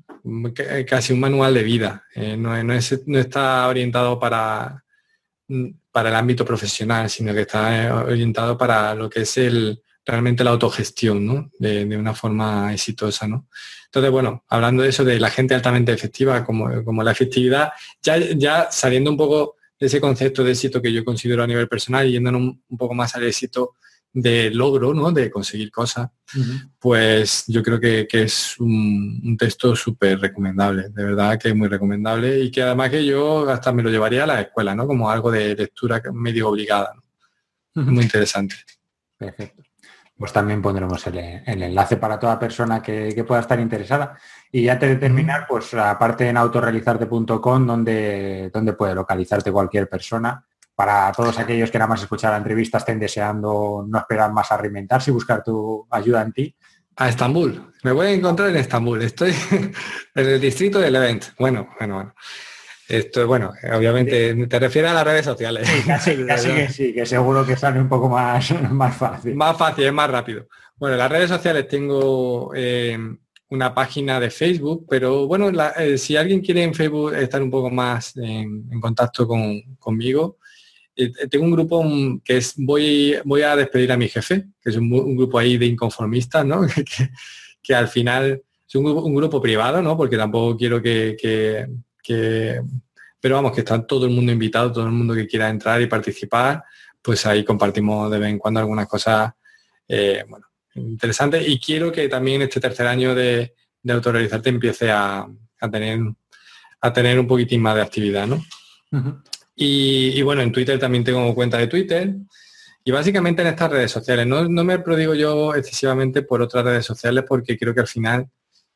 casi un manual de vida. Eh, no, no, es, no está orientado para, para el ámbito profesional, sino que está orientado para lo que es el realmente la autogestión, ¿no? De, de una forma exitosa, ¿no? Entonces, bueno, hablando de eso, de la gente altamente efectiva, como, como la efectividad, ya, ya saliendo un poco de ese concepto de éxito que yo considero a nivel personal y yéndonos un, un poco más al éxito de logro, ¿no? De conseguir cosas, uh-huh. Pues yo creo que, que es un, un texto súper recomendable, de verdad que es muy recomendable y que además que yo hasta me lo llevaría a la escuela, ¿no? Como algo de lectura medio obligada, ¿no? Uh-huh. Muy interesante. Perfecto. Pues también pondremos el, el enlace para toda persona que, que pueda estar interesada. Y antes de terminar, uh-huh. Pues aparte en autorrealizarte punto com, donde, donde puede localizarte cualquier persona. Para todos aquellos que nada más escuchar la entrevista estén deseando no esperar más a reinventarse y buscar tu ayuda en ti. A Estambul. Me voy a encontrar en Estambul. Estoy en el distrito del Levant. Bueno, bueno, bueno. Esto, bueno, obviamente sí. Te refieres a las redes sociales. Sí, casi, casi que sí, que seguro que sale un poco más, más fácil. Más fácil, es más rápido. Bueno, en las redes sociales tengo eh, una página de Facebook, pero bueno, la, eh, si alguien quiere en Facebook estar un poco más en, en contacto con, conmigo, tengo un grupo que es voy voy a despedir a mi jefe, que es un, un grupo ahí de inconformistas, ¿no? que, que al final es un grupo, un grupo privado, ¿no? Porque tampoco quiero que, que, que... Pero vamos, que está todo el mundo invitado, todo el mundo que quiera entrar y participar, pues ahí compartimos de vez en cuando algunas cosas, eh, bueno, interesantes. Y quiero que también este tercer año de, de autorrealizarte empiece a, a, tener, a tener un poquitín más de actividad, ¿no? Uh-huh. Y, y bueno, en Twitter también tengo cuenta de Twitter y básicamente en estas redes sociales. No, no me prodigo yo excesivamente por otras redes sociales porque creo que al final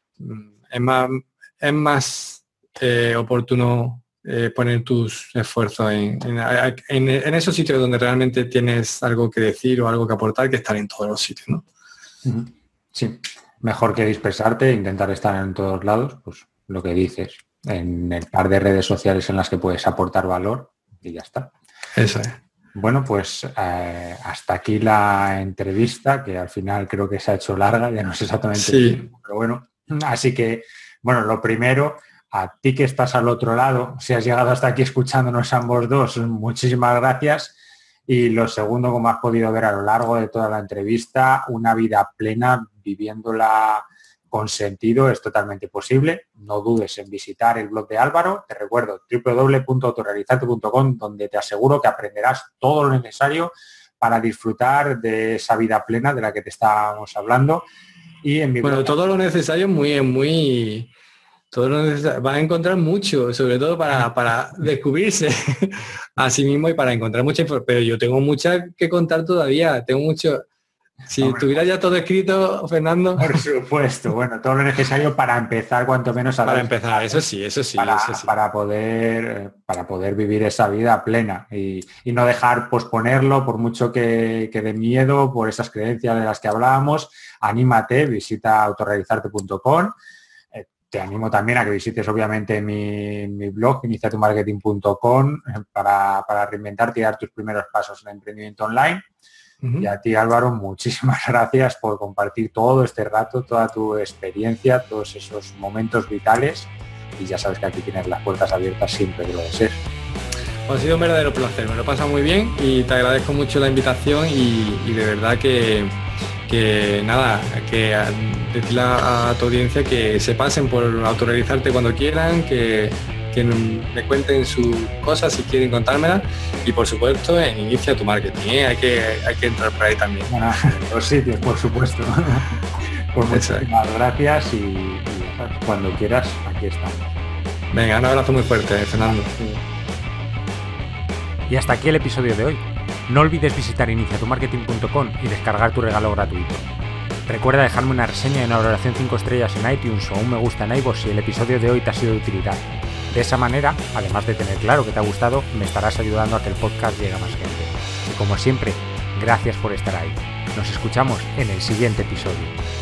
es más, es más eh, oportuno eh, poner tus esfuerzos en, en, en, en esos sitios donde realmente tienes algo que decir o algo que aportar que estar en todos los sitios, ¿no? Sí, mejor que dispersarte e intentar estar en todos lados, pues lo que dices. En el par de redes sociales en las que puedes aportar valor y ya está. Eso es. Bueno, pues eh, hasta aquí la entrevista, que al final creo que se ha hecho larga, ya no sé exactamente. Sí. Qué, pero bueno, así que, bueno, lo primero, a ti que estás al otro lado, si has llegado hasta aquí escuchándonos ambos dos, muchísimas gracias. Y lo segundo, como has podido ver a lo largo de toda la entrevista, una vida plena, viviéndola con sentido, es totalmente posible. No dudes en visitar el blog de Álvaro. Te recuerdo doble u doble u doble u punto autorrealizarte punto com, donde te aseguro que aprenderás todo lo necesario para disfrutar de esa vida plena de la que te estábamos hablando. Y en mi bueno, blog... todo lo necesario es muy, muy... Todo lo necesario. Vas a encontrar mucho, sobre todo para, para descubrirse a sí mismo y para encontrar mucha información. Pero yo tengo mucha que contar todavía. Tengo mucho... Si Hombre, tuviera ya todo escrito, Fernando. Por supuesto, bueno, todo lo necesario para empezar, cuanto menos a para empezar, eso sí, eso sí, para, eso sí. para poder para poder vivir esa vida plena y, y no dejar posponerlo por mucho que, que dé miedo, por esas creencias de las que hablábamos. Anímate, visita autorrealizarte punto com. Eh, te animo también a que visites obviamente mi, mi blog, inicia tu marketing punto com, para, para reinventarte y dar tus primeros pasos en el emprendimiento online. Uh-huh. Y a ti, Álvaro, muchísimas gracias por compartir todo este rato, toda tu experiencia, todos esos momentos vitales. Y ya sabes que aquí tienes las puertas abiertas siempre que lo desees. Pues ha sido un verdadero placer, me lo he pasado muy bien y te agradezco mucho la invitación y, y de verdad que, que nada, que decirle a, a tu audiencia que se pasen por autorrealizarte cuando quieran, que que me cuenten sus cosas si quieren contármelas y por supuesto en Inicia tu Marketing, ¿eh? hay, que, hay que entrar por ahí también. Bueno, los sitios, por supuesto. Pues muchísimas gracias y, y cuando quieras, aquí estamos. Venga, un abrazo muy fuerte, Fernando. Y hasta aquí el episodio de hoy. No olvides visitar inicia tu marketing punto com y descargar tu regalo gratuito. Recuerda dejarme una reseña y una valoración cinco estrellas en iTunes o un me gusta en iVoox si el episodio de hoy te ha sido de utilidad. De esa manera, además de tener claro que te ha gustado, me estarás ayudando a que el podcast llegue a más gente. Y como siempre, gracias por estar ahí. Nos escuchamos en el siguiente episodio.